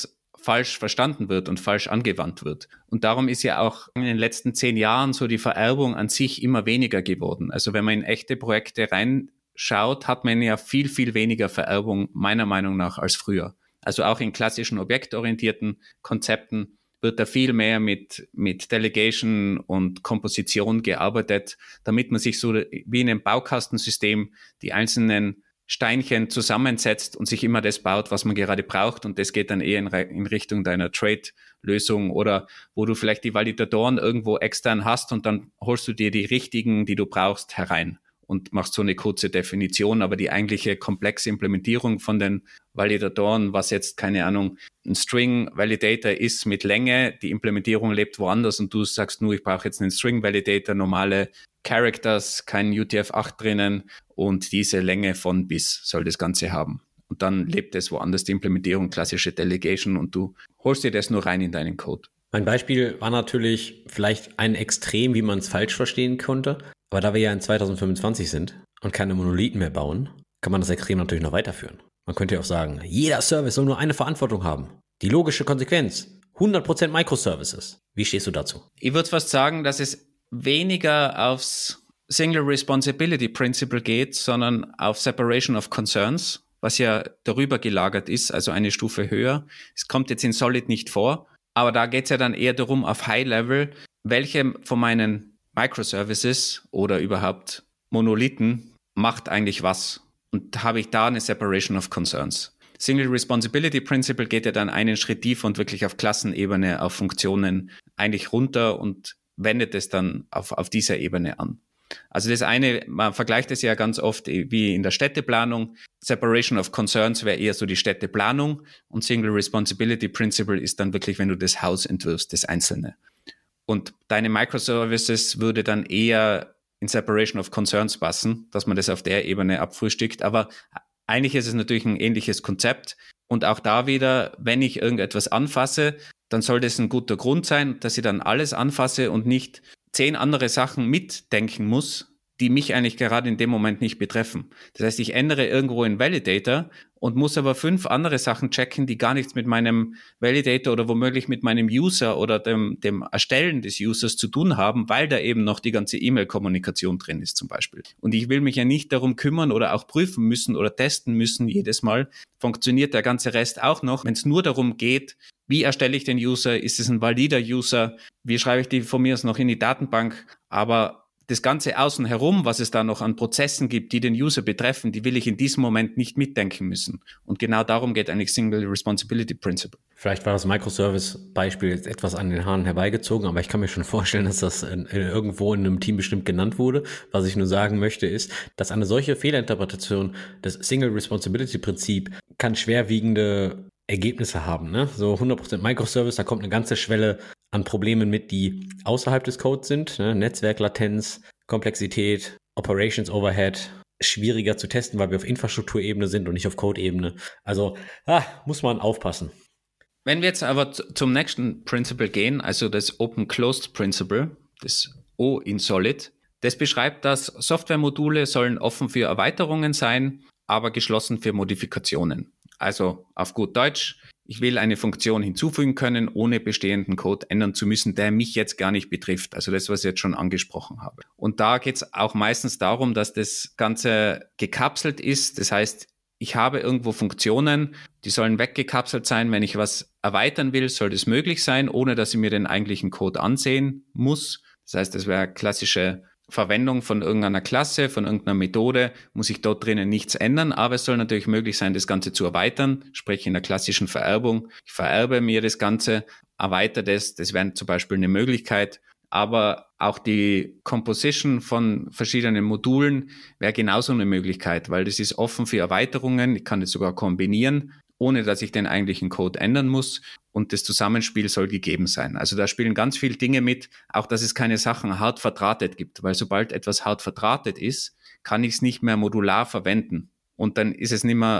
falsch verstanden wird und falsch angewandt wird. Und darum ist ja auch in den letzten zehn Jahren so die Vererbung an sich immer weniger geworden. Also wenn man in echte Projekte reinschaut, hat man ja viel, viel weniger Vererbung meiner Meinung nach als früher. Also auch in klassischen objektorientierten Konzepten wird da viel mehr mit, mit Delegation und Komposition gearbeitet, damit man sich so wie in einem Baukastensystem die einzelnen Steinchen zusammensetzt und sich immer das baut, was man gerade braucht. Und das geht dann eher in, in Richtung deiner Trade-Lösung oder wo du vielleicht die Validatoren irgendwo extern hast und dann holst du dir die richtigen, die du brauchst, herein und machst so eine kurze Definition. Aber die eigentliche komplexe Implementierung von den Validatoren, was jetzt, keine Ahnung, ein String-Validator ist mit Länge, die Implementierung lebt woanders und du sagst nur, ich brauche jetzt einen String-Validator, normale Characters, kein U T F acht drinnen und diese Länge von bis soll das Ganze haben. Und dann lebt es woanders, die Implementierung, klassische Delegation und du holst dir das nur rein in deinen Code. Mein Beispiel war natürlich vielleicht ein Extrem, wie man es falsch verstehen konnte. Aber da wir ja in zwanzig fünfundzwanzig sind und keine Monolithen mehr bauen, kann man das Extrem natürlich noch weiterführen. Man könnte ja auch sagen, jeder Service soll nur eine Verantwortung haben. Die logische Konsequenz, hundert Prozent Microservices. Wie stehst du dazu? Ich würde fast sagen, dass es weniger aufs Single Responsibility Principle geht, sondern auf Separation of Concerns, was ja darüber gelagert ist, also eine Stufe höher. Es kommt jetzt in Solid nicht vor, aber da geht es ja dann eher darum, auf High Level, welche von meinen Microservices oder überhaupt Monolithen macht eigentlich was? Und habe ich da eine Separation of Concerns? Single Responsibility Principle geht ja dann einen Schritt tiefer und wirklich auf Klassenebene, auf Funktionen eigentlich runter und wendet es dann auf, auf dieser Ebene an. Also das eine, man vergleicht es ja ganz oft wie in der Städteplanung. Separation of Concerns wäre eher so die Städteplanung und Single Responsibility Principle ist dann wirklich, wenn du das Haus entwirfst, das Einzelne. Und deine Microservices würde dann eher in Separation of Concerns passen, dass man das auf der Ebene abfrühstückt. Aber eigentlich ist es natürlich ein ähnliches Konzept. Und auch da wieder, wenn ich irgendetwas anfasse, dann soll das ein guter Grund sein, dass ich dann alles anfasse und nicht zehn andere Sachen mitdenken muss, die mich eigentlich gerade in dem Moment nicht betreffen. Das heißt, ich ändere irgendwo einen Validator und muss aber fünf andere Sachen checken, die gar nichts mit meinem Validator oder womöglich mit meinem User oder dem, dem Erstellen des Users zu tun haben, weil da eben noch die ganze E-Mail-Kommunikation drin ist zum Beispiel. Und ich will mich ja nicht darum kümmern oder auch prüfen müssen oder testen müssen jedes Mal, funktioniert der ganze Rest auch noch, wenn es nur darum geht, wie erstelle ich den User, ist es ein valider User, wie schreibe ich die von mir aus noch in die Datenbank, aber das Ganze außen herum, was es da noch an Prozessen gibt, die den User betreffen, die will ich in diesem Moment nicht mitdenken müssen. Und genau darum geht eigentlich Single Responsibility Principle. Vielleicht war das Microservice-Beispiel jetzt etwas an den Haaren herbeigezogen, aber ich kann mir schon vorstellen, dass das in, in irgendwo in einem Team bestimmt genannt wurde. Was ich nur sagen möchte, ist, dass eine solche Fehlerinterpretation des Single Responsibility Prinzip kann schwerwiegende Ergebnisse haben, ne? So hundert Prozent Microservice, da kommt eine ganze Schwelle an Problemen mit, die außerhalb des Codes sind, ne? Netzwerklatenz, Komplexität, Operations Overhead, schwieriger zu testen, weil wir auf Infrastrukturebene sind und nicht auf Code-Ebene. Also ah, muss man aufpassen. Wenn wir jetzt aber zum nächsten Principle gehen, also das Open-Closed Principle, das O in Solid, das beschreibt, dass Softwaremodule sollen offen für Erweiterungen sein, aber geschlossen für Modifikationen. Also auf gut Deutsch, ich will eine Funktion hinzufügen können, ohne bestehenden Code ändern zu müssen, der mich jetzt gar nicht betrifft. Also das, was ich jetzt schon angesprochen habe. Und da geht es auch meistens darum, dass das Ganze gekapselt ist. Das heißt, ich habe irgendwo Funktionen, die sollen weggekapselt sein. Wenn ich was erweitern will, soll das möglich sein, ohne dass ich mir den eigentlichen Code ansehen muss. Das heißt, das wäre klassische Verwendung von irgendeiner Klasse, von irgendeiner Methode, muss ich dort drinnen nichts ändern, aber es soll natürlich möglich sein, das Ganze zu erweitern, sprich in der klassischen Vererbung. Ich vererbe mir das Ganze, erweitere das, das wäre zum Beispiel eine Möglichkeit, aber auch die Composition von verschiedenen Modulen wäre genauso eine Möglichkeit, weil das ist offen für Erweiterungen, ich kann das sogar kombinieren, ohne dass ich den eigentlichen Code ändern muss. Und das Zusammenspiel soll gegeben sein. Also da spielen ganz viele Dinge mit, auch dass es keine Sachen hart verdrahtet gibt. Weil sobald etwas hart verdrahtet ist, kann ich es nicht mehr modular verwenden. Und dann ist es nicht mehr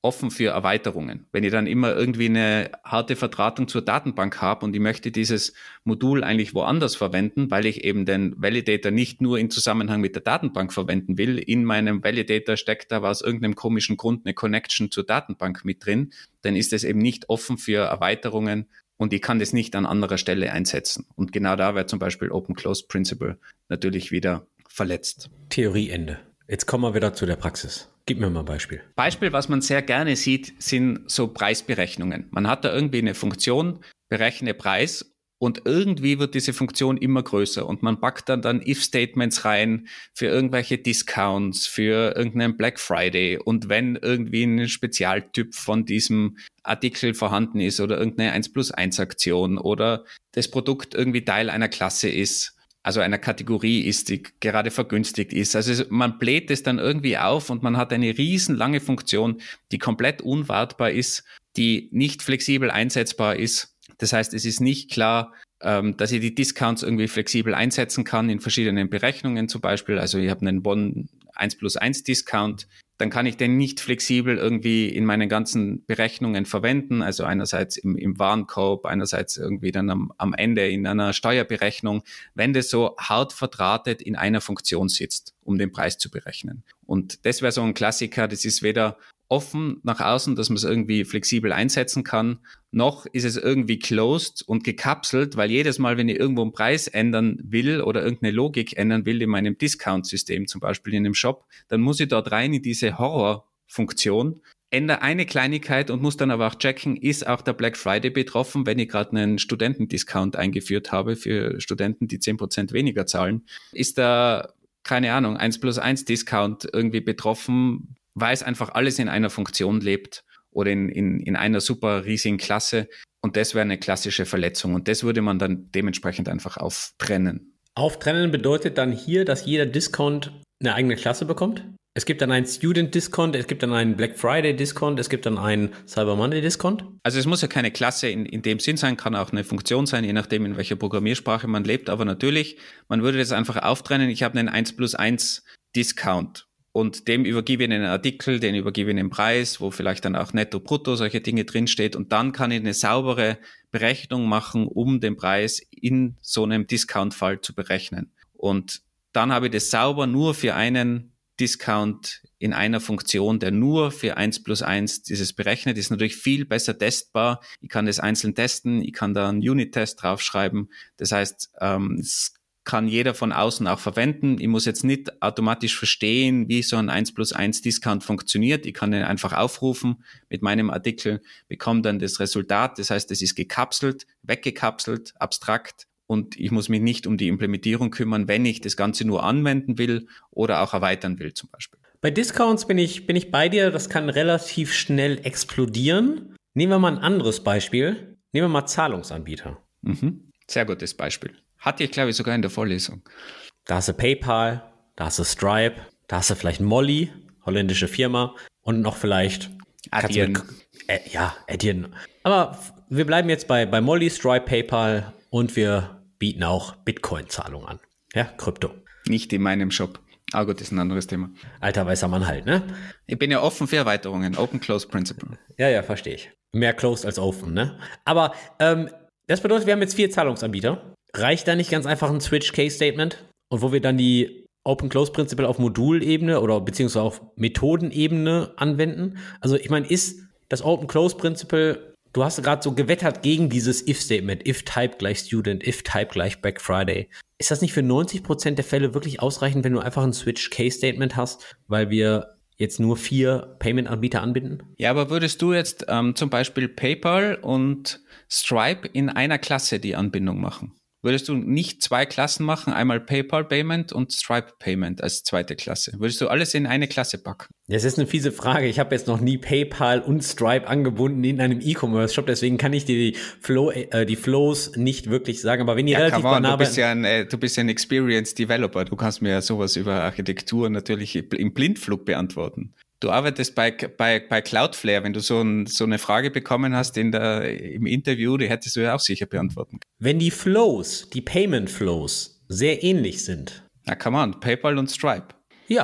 offen für Erweiterungen. Wenn ich dann immer irgendwie eine harte Verdrahtung zur Datenbank habe und ich möchte dieses Modul eigentlich woanders verwenden, weil ich eben den Validator nicht nur in Zusammenhang mit der Datenbank verwenden will, in meinem Validator steckt da aus irgendeinem komischen Grund eine Connection zur Datenbank mit drin, dann ist es eben nicht offen für Erweiterungen und ich kann das nicht an anderer Stelle einsetzen. Und genau da wäre zum Beispiel Open-Close-Principle natürlich wieder verletzt. Theorieende. Jetzt kommen wir wieder zu der Praxis. Gib mir mal ein Beispiel. Beispiel, was man sehr gerne sieht, sind so Preisberechnungen. Man hat da irgendwie eine Funktion, berechne Preis und irgendwie wird diese Funktion immer größer und man packt dann dann If-Statements rein für irgendwelche Discounts, für irgendeinen Black Friday und wenn irgendwie ein Spezialtyp von diesem Artikel vorhanden ist oder irgendeine eins plus eins Aktion oder das Produkt irgendwie Teil einer Klasse ist, also einer Kategorie ist, die gerade vergünstigt ist. Also man bläht es dann irgendwie auf und man hat eine riesenlange Funktion, die komplett unwartbar ist, die nicht flexibel einsetzbar ist. Das heißt, es ist nicht klar, ähm, dass ich die Discounts irgendwie flexibel einsetzen kann in verschiedenen Berechnungen zum Beispiel. Also ich habe einen Bonn eins plus eins Discount, dann kann ich den nicht flexibel irgendwie in meinen ganzen Berechnungen verwenden. Also einerseits im, im Warenkorb, einerseits irgendwie dann am, am Ende in einer Steuerberechnung, wenn das so hart verdrahtet in einer Funktion sitzt, um den Preis zu berechnen. Und das wäre so ein Klassiker, das ist weder offen nach außen, dass man es irgendwie flexibel einsetzen kann, noch ist es irgendwie closed und gekapselt, weil jedes Mal, wenn ich irgendwo einen Preis ändern will oder irgendeine Logik ändern will in meinem Discount-System, zum Beispiel in einem Shop, dann muss ich dort rein in diese Horror-Funktion, ändere eine Kleinigkeit und muss dann aber auch checken, ist auch der Black Friday betroffen, wenn ich gerade einen Studentendiscount eingeführt habe für Studenten, die zehn Prozent weniger zahlen. Ist da, keine Ahnung, eins plus eins Discount irgendwie betroffen, weil es einfach alles in einer Funktion lebt oder in, in, in einer super riesigen Klasse. Und das wäre eine klassische Verletzung. Und das würde man dann dementsprechend einfach auftrennen. Auftrennen bedeutet dann hier, dass jeder Discount eine eigene Klasse bekommt? Es gibt dann einen Student Discount, es gibt dann einen Black Friday Discount, es gibt dann einen Cyber Monday Discount? Also es muss ja keine Klasse in, in dem Sinn sein, kann auch eine Funktion sein, je nachdem, in welcher Programmiersprache man lebt. Aber natürlich, man würde das einfach auftrennen. Ich habe einen eins plus eins Discount. Und dem übergebe ich einen Artikel, den übergebe ich einen Preis, wo vielleicht dann auch Netto, Brutto, solche Dinge drinsteht. Und dann kann ich eine saubere Berechnung machen, um den Preis in so einem Discount-Fall zu berechnen. Und dann habe ich das sauber nur für einen Discount in einer Funktion, der nur für eins plus eins dieses berechnet, ist natürlich viel besser testbar. Ich kann das einzeln testen, ich kann da einen Unit-Test draufschreiben. Das heißt, ähm, es kann jeder von außen auch verwenden. Ich muss jetzt nicht automatisch verstehen, wie so ein eins plus eins Discount funktioniert. Ich kann den einfach aufrufen mit meinem Artikel, bekomme dann das Resultat. Das heißt, es ist gekapselt, weggekapselt, abstrakt und ich muss mich nicht um die Implementierung kümmern, wenn ich das Ganze nur anwenden will oder auch erweitern will zum Beispiel. Bei Discounts bin ich, bin ich bei dir. Das kann relativ schnell explodieren. Nehmen wir mal ein anderes Beispiel. Nehmen wir mal Zahlungsanbieter. Mhm. Sehr gutes Beispiel. Hatte ich, glaube ich, sogar in der Vorlesung. Da hast du PayPal, da hast du Stripe, da hast du vielleicht Molly, holländische Firma und noch vielleicht Adyen. Äh, ja, Adyen. Aber wir bleiben jetzt bei, bei Molly, Stripe, PayPal und wir bieten auch Bitcoin-Zahlungen an. Ja, Krypto. Nicht in meinem Shop. Ah gut, das ist ein anderes Thema. Alter weißer Mann halt, ne? Ich bin ja offen für Erweiterungen. Open-Close-Principle. Ja, ja, verstehe ich. Mehr closed als open, ne? Aber ähm, das bedeutet, wir haben jetzt vier Zahlungsanbieter. Reicht da nicht ganz einfach ein Switch-Case-Statement? Und wo wir dann die Open-Close-Principle auf Modulebene oder beziehungsweise auf Methodenebene anwenden? Also ich meine, ist das Open-Close-Principle, du hast gerade so gewettert gegen dieses If-Statement, If-Type gleich Student, If-Type gleich Black Friday. Ist das nicht für neunzig Prozent der Fälle wirklich ausreichend, wenn du einfach ein Switch-Case-Statement hast, weil wir jetzt nur vier Payment-Anbieter anbinden? Ja, aber würdest du jetzt ähm, zum Beispiel PayPal und Stripe in einer Klasse die Anbindung machen? Würdest du nicht zwei Klassen machen, einmal PayPal Payment und Stripe Payment als zweite Klasse? Würdest du alles in eine Klasse packen? Das ist eine fiese Frage. Ich habe jetzt noch nie PayPal und Stripe angebunden in einem E-Commerce-Shop, deswegen kann ich dir die, Flow, äh, die Flows nicht wirklich sagen. Aber wenn die ja, relativ come on, banal... Du bist ja ein, äh, du bist ja ein Experienced Developer. Du kannst mir ja sowas über Architektur natürlich im Blindflug beantworten. Du arbeitest bei, bei, bei Cloudflare, wenn du so, ein, so eine Frage bekommen hast in der, im Interview, die hättest du ja auch sicher beantworten können. Wenn die Flows, die Payment Flows, sehr ähnlich sind. Na, come on, PayPal und Stripe. Ja.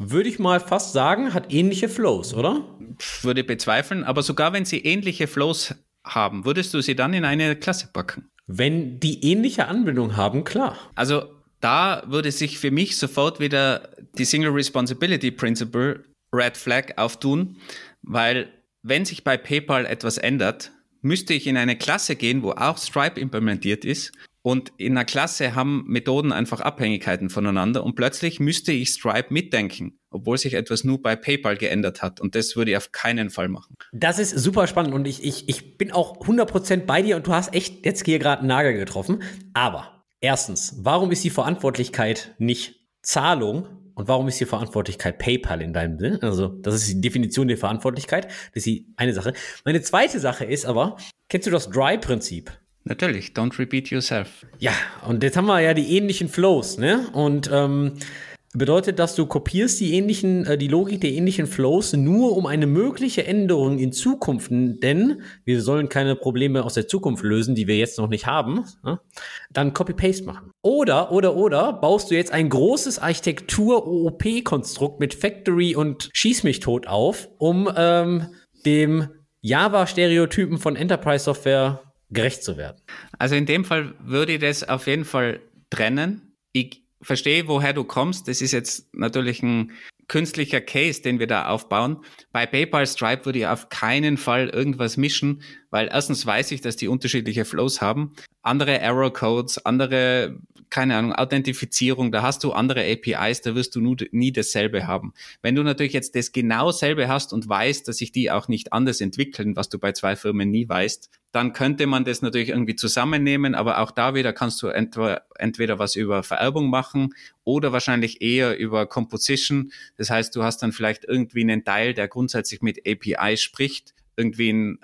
würde ich mal fast sagen, hat ähnliche Flows, oder? Würde bezweifeln, aber sogar wenn sie ähnliche Flows haben, würdest du sie dann in eine Klasse packen? Wenn die ähnliche Anbindung haben, klar. Also da würde sich für mich sofort wieder die Single Responsibility Principle Red Flag auftun, weil wenn sich bei PayPal etwas ändert, müsste ich in eine Klasse gehen, wo auch Stripe implementiert ist. Und in einer Klasse haben Methoden einfach Abhängigkeiten voneinander und plötzlich müsste ich Stripe mitdenken, obwohl sich etwas nur bei PayPal geändert hat. Und das würde ich auf keinen Fall machen. Das ist super spannend und ich, ich, ich bin auch hundert Prozent bei dir und du hast echt jetzt hier gerade einen Nagel getroffen. Aber erstens, warum ist die Verantwortlichkeit nicht Zahlung und warum ist die Verantwortlichkeit PayPal in deinem Sinn? Also das ist die Definition der Verantwortlichkeit. Das ist die eine Sache. Meine zweite Sache ist aber, kennst du das Dry-Prinzip? Natürlich, don't repeat yourself. Ja, und jetzt haben wir ja die ähnlichen Flows, ne? Und ähm, bedeutet, dass du kopierst die ähnlichen, äh, die Logik der ähnlichen Flows nur um eine mögliche Änderung in Zukunft, denn wir sollen keine Probleme aus der Zukunft lösen, die wir jetzt noch nicht haben, ne? Dann Copy-Paste machen. Oder, oder, oder baust du jetzt ein großes Architektur-O O P-Konstrukt mit Factory und Schieß mich tot auf, um ähm, dem Java-Stereotypen von Enterprise-Software gerecht zu werden. Also in dem Fall würde ich das auf jeden Fall trennen. Ich verstehe, woher du kommst. Das ist jetzt natürlich ein künstlicher Case, den wir da aufbauen. Bei PayPal Stripe würde ich auf keinen Fall irgendwas mischen, weil erstens weiß ich, dass die unterschiedliche Flows haben. Andere Error-Codes, andere, keine Ahnung, Authentifizierung, da hast du andere A P Is, da wirst du nie, nie dasselbe haben. Wenn du natürlich jetzt das genau selbe hast und weißt, dass sich die auch nicht anders entwickeln, was du bei zwei Firmen nie weißt, dann könnte man das natürlich irgendwie zusammennehmen, aber auch da wieder kannst du entweder, entweder was über Vererbung machen oder wahrscheinlich eher über Composition. Das heißt, du hast dann vielleicht irgendwie einen Teil, der grundsätzlich mit A P I spricht, irgendwie ein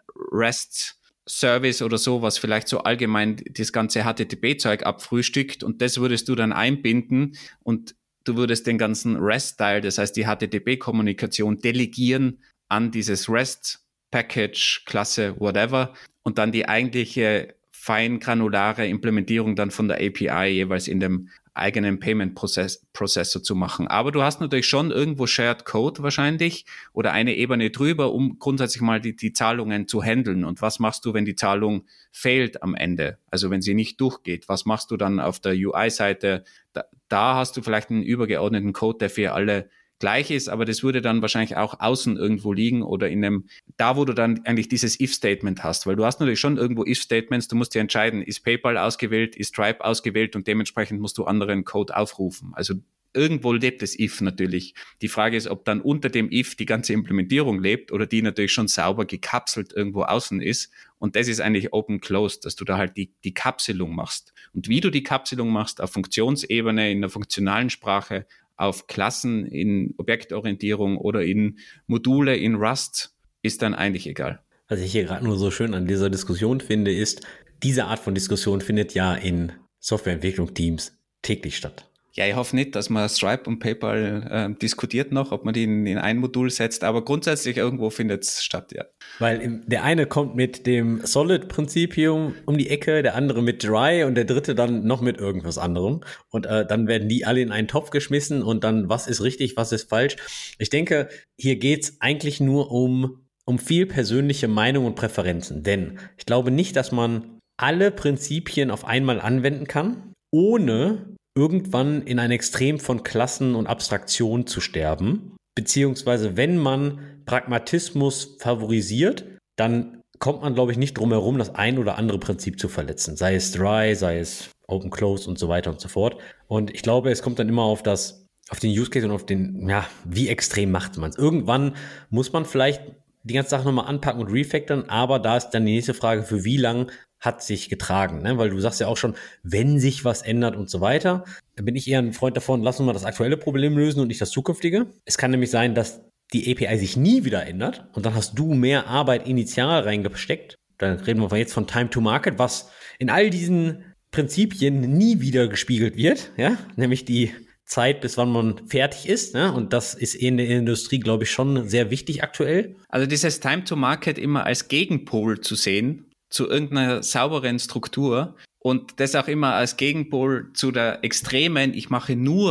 REST-Service oder so, was vielleicht so allgemein das ganze H T T P-Zeug abfrühstückt und das würdest du dann einbinden und du würdest den ganzen REST-Teil, das heißt die H T T P-Kommunikation delegieren an dieses REST-Package, Klasse, whatever und dann die eigentliche fein granulare Implementierung dann von der A P I jeweils in dem eigenen Payment-Prozessor zu machen. Aber du hast natürlich schon irgendwo Shared Code wahrscheinlich oder eine Ebene drüber, um grundsätzlich mal die, die Zahlungen zu handeln. Und was machst du, wenn die Zahlung fehlt am Ende? Also wenn sie nicht durchgeht, was machst du dann auf der U I-Seite? Da, da hast du vielleicht einen übergeordneten Code, der für alle gleich ist, aber das würde dann wahrscheinlich auch außen irgendwo liegen oder in einem, da wo du dann eigentlich dieses If-Statement hast, weil du hast natürlich schon irgendwo If-Statements, du musst dir entscheiden, ist PayPal ausgewählt, ist Stripe ausgewählt und dementsprechend musst du anderen Code aufrufen. Also irgendwo lebt das If natürlich. Die Frage ist, ob dann unter dem If die ganze Implementierung lebt oder die natürlich schon sauber gekapselt irgendwo außen ist. Und das ist eigentlich Open-Closed, dass du da halt die, die Kapselung machst. Und wie du die Kapselung machst, auf Funktionsebene, in der funktionalen Sprache, auf Klassen in Objektorientierung oder in Module in Rust, ist dann eigentlich egal. Was ich hier gerade nur so schön an dieser Diskussion finde, ist, diese Art von Diskussion findet ja in Softwareentwicklung-Teams täglich statt. Ja, ich hoffe nicht, dass man Stripe und PayPal äh, diskutiert noch, ob man die in, in ein Modul setzt, aber grundsätzlich irgendwo findet es statt, ja. Weil der eine kommt mit dem Solid-Prinzipium um die Ecke, der andere mit Dry und der dritte dann noch mit irgendwas anderem. Und äh, dann werden die alle in einen Topf geschmissen und dann, was ist richtig, was ist falsch. Ich denke, hier geht's eigentlich nur um, um viel persönliche Meinung und Präferenzen. Denn ich glaube nicht, dass man alle Prinzipien auf einmal anwenden kann, ohne irgendwann in ein Extrem von Klassen und Abstraktion zu sterben. Beziehungsweise wenn man Pragmatismus favorisiert, dann kommt man, glaube ich, nicht drum herum, das ein oder andere Prinzip zu verletzen. Sei es Dry, sei es Open Close und so weiter und so fort. Und ich glaube, es kommt dann immer auf das, auf den Use Case und auf den, ja, wie extrem macht man es. Irgendwann muss man vielleicht die ganze Sache nochmal anpacken und refactoren, aber da ist dann die nächste Frage, für wie lang hat sich getragen, ne? Weil du sagst ja auch schon, wenn sich was ändert und so weiter, dann bin ich eher ein Freund davon, lass uns mal das aktuelle Problem lösen und nicht das zukünftige. Es kann nämlich sein, dass die A P I sich nie wieder ändert und dann hast du mehr Arbeit initial reingesteckt. Dann reden wir jetzt von Time to Market, was in all diesen Prinzipien nie wieder gespiegelt wird, ja, nämlich die Zeit, bis wann man fertig ist, ne? Und das ist in der Industrie, glaube ich, schon sehr wichtig aktuell. Also dieses Time to Market immer als Gegenpol zu sehen, zu irgendeiner sauberen Struktur und das auch immer als Gegenpol zu der extremen, ich mache nur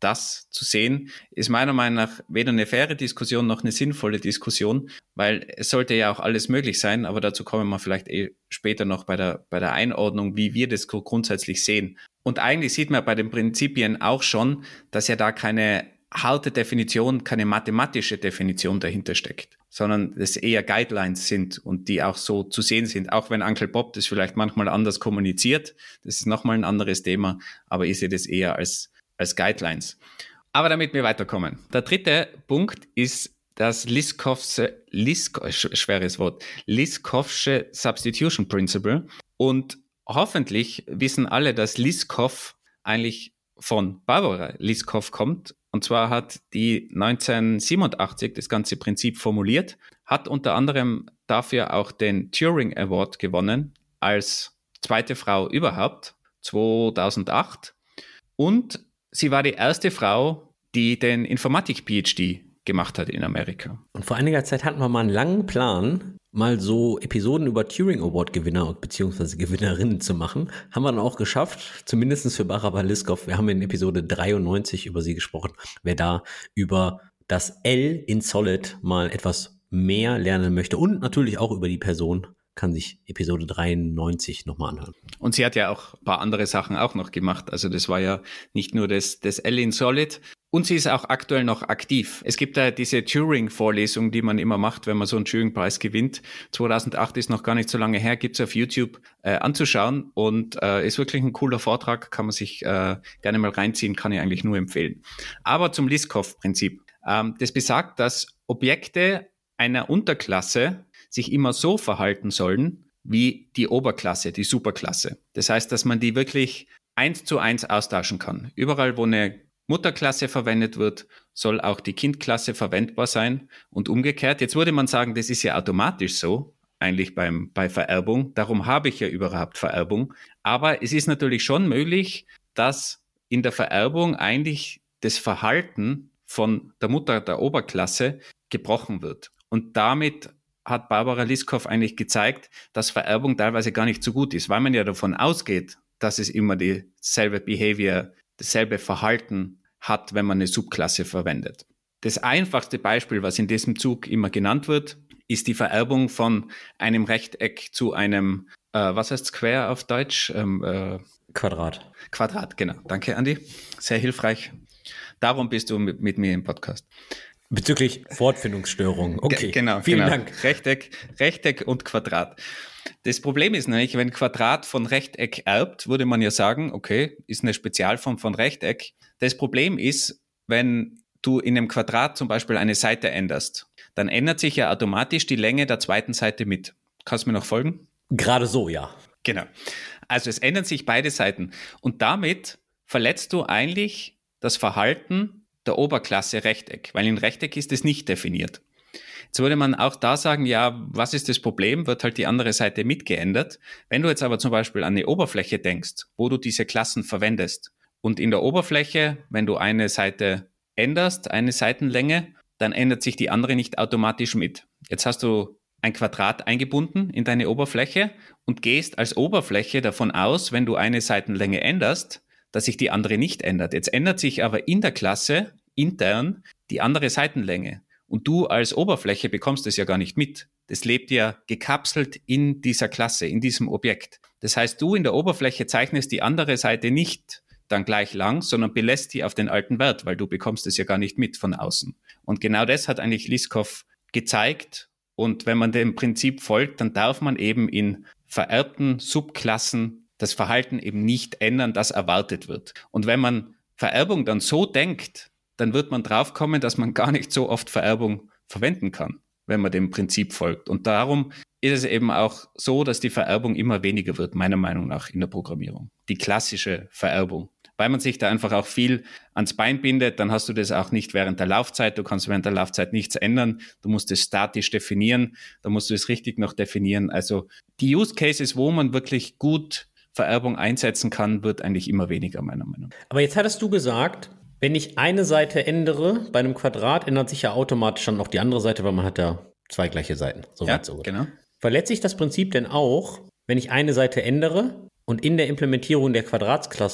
das zu sehen, ist meiner Meinung nach weder eine faire Diskussion noch eine sinnvolle Diskussion, weil es sollte ja auch alles möglich sein, aber dazu kommen wir vielleicht eh später noch bei der, bei der Einordnung, wie wir das grundsätzlich sehen. Und eigentlich sieht man bei den Prinzipien auch schon, dass ja da keine harte Definition, keine mathematische Definition dahinter steckt, sondern es eher Guidelines sind und die auch so zu sehen sind, auch wenn Uncle Bob das vielleicht manchmal anders kommuniziert. Das ist nochmal ein anderes Thema, aber ich sehe das eher als, als Guidelines. Aber damit wir weiterkommen. Der dritte Punkt ist das Liskow'sche, Lisk, schweres Wort, Liskow'sche Substitution Principle. Und hoffentlich wissen alle, dass Liskov eigentlich von Barbara Liskov kommt. Und zwar hat die neunzehnhundertsiebenundachtzig das ganze Prinzip formuliert, hat unter anderem dafür auch den Turing Award gewonnen als zweite Frau überhaupt, zweitausendacht. Und sie war die erste Frau, die den Informatik-P H D gemacht hat in Amerika. Und vor einiger Zeit hatten wir mal einen langen Plan, mal so Episoden über Turing Award Gewinner bzw. Gewinnerinnen zu machen. Haben wir dann auch geschafft, zumindest für Barbara Liskov. Wir haben in Episode dreiundneunzig über sie gesprochen. Wer da über das L in Solid mal etwas mehr lernen möchte und natürlich auch über die Person, kann sich Episode dreiundneunzig nochmal anhören. Und sie hat ja auch ein paar andere Sachen auch noch gemacht. Also das war ja nicht nur das, das L in Solid. Und sie ist auch aktuell noch aktiv. Es gibt da diese Turing-Vorlesung, die man immer macht, wenn man so einen Turing-Preis gewinnt. zweitausendacht ist noch gar nicht so lange her, gibt's auf YouTube äh, anzuschauen und äh, ist wirklich ein cooler Vortrag, kann man sich äh, gerne mal reinziehen, kann ich eigentlich nur empfehlen. Aber zum Liskov-Prinzip. Ähm, das besagt, dass Objekte einer Unterklasse sich immer so verhalten sollen wie die Oberklasse, die Superklasse. Das heißt, dass man die wirklich eins zu eins austauschen kann. Überall, wo eine Mutterklasse verwendet wird, soll auch die Kindklasse verwendbar sein und umgekehrt. Jetzt würde man sagen, das ist ja automatisch so, eigentlich beim, bei Vererbung. Darum habe ich ja überhaupt Vererbung. Aber es ist natürlich schon möglich, dass in der Vererbung eigentlich das Verhalten von der Mutter der Oberklasse gebrochen wird. Und damit hat Barbara Liskov eigentlich gezeigt, dass Vererbung teilweise gar nicht so gut ist, weil man ja davon ausgeht, dass es immer dieselbe Behavior, dasselbe Verhalten hat, wenn man eine Subklasse verwendet. Das einfachste Beispiel, was in diesem Zug immer genannt wird, ist die Vererbung von einem Rechteck zu einem, äh, was heißt Square auf Deutsch? Ähm, äh, Quadrat. Quadrat, genau. Danke, Andi. Sehr hilfreich. Darum bist du mit, mit mir im Podcast. Bezüglich Wortfindungsstörungen. Okay, G- genau. Vielen genau. Dank. Rechteck, Rechteck und Quadrat. Das Problem ist nämlich, wenn Quadrat von Rechteck erbt, würde man ja sagen, okay, ist eine Spezialform von Rechteck. Das Problem ist, wenn du in einem Quadrat zum Beispiel eine Seite änderst, dann ändert sich ja automatisch die Länge der zweiten Seite mit. Kannst du mir noch folgen? Gerade so, ja. Genau. Also es ändern sich beide Seiten. Und damit verletzt du eigentlich das Verhalten der Oberklasse Rechteck, weil in Rechteck ist es nicht definiert. Jetzt würde man auch da sagen, ja, was ist das Problem? Wird halt die andere Seite mitgeändert. Wenn du jetzt aber zum Beispiel an eine Oberfläche denkst, wo du diese Klassen verwendest und in der Oberfläche, wenn du eine Seite änderst, eine Seitenlänge, dann ändert sich die andere nicht automatisch mit. Jetzt hast du ein Quadrat eingebunden in deine Oberfläche und gehst als Oberfläche davon aus, wenn du eine Seitenlänge änderst, dass sich die andere nicht ändert. Jetzt ändert sich aber in der Klasse intern die andere Seitenlänge. Und du als Oberfläche bekommst es ja gar nicht mit. Das lebt ja gekapselt in dieser Klasse, in diesem Objekt. Das heißt, du in der Oberfläche zeichnest die andere Seite nicht dann gleich lang, sondern belässt die auf den alten Wert, weil du bekommst es ja gar nicht mit von außen. Und genau das hat eigentlich Liskov gezeigt. Und wenn man dem Prinzip folgt, dann darf man eben in vererbten Subklassen das Verhalten eben nicht ändern, das erwartet wird. Und wenn man Vererbung dann so denkt, dann wird man draufkommen, dass man gar nicht so oft Vererbung verwenden kann, wenn man dem Prinzip folgt. Und darum ist es eben auch so, dass die Vererbung immer weniger wird, meiner Meinung nach, in der Programmierung. Die klassische Vererbung. Weil man sich da einfach auch viel ans Bein bindet, dann hast du das auch nicht während der Laufzeit. Du kannst während der Laufzeit nichts ändern. Du musst es statisch definieren. Da musst du es richtig noch definieren. Also die Use Cases, wo man wirklich gut Vererbung einsetzen kann, wird eigentlich immer weniger, meiner Meinung nach. Aber jetzt hattest du gesagt, wenn ich eine Seite ändere, bei einem Quadrat ändert sich ja automatisch dann auch die andere Seite, weil man hat ja zwei gleiche Seiten. So ja, weit, so gut. Genau. Verletzt sich das Prinzip denn auch, wenn ich eine Seite ändere und in der Implementierung der Quadratsklasse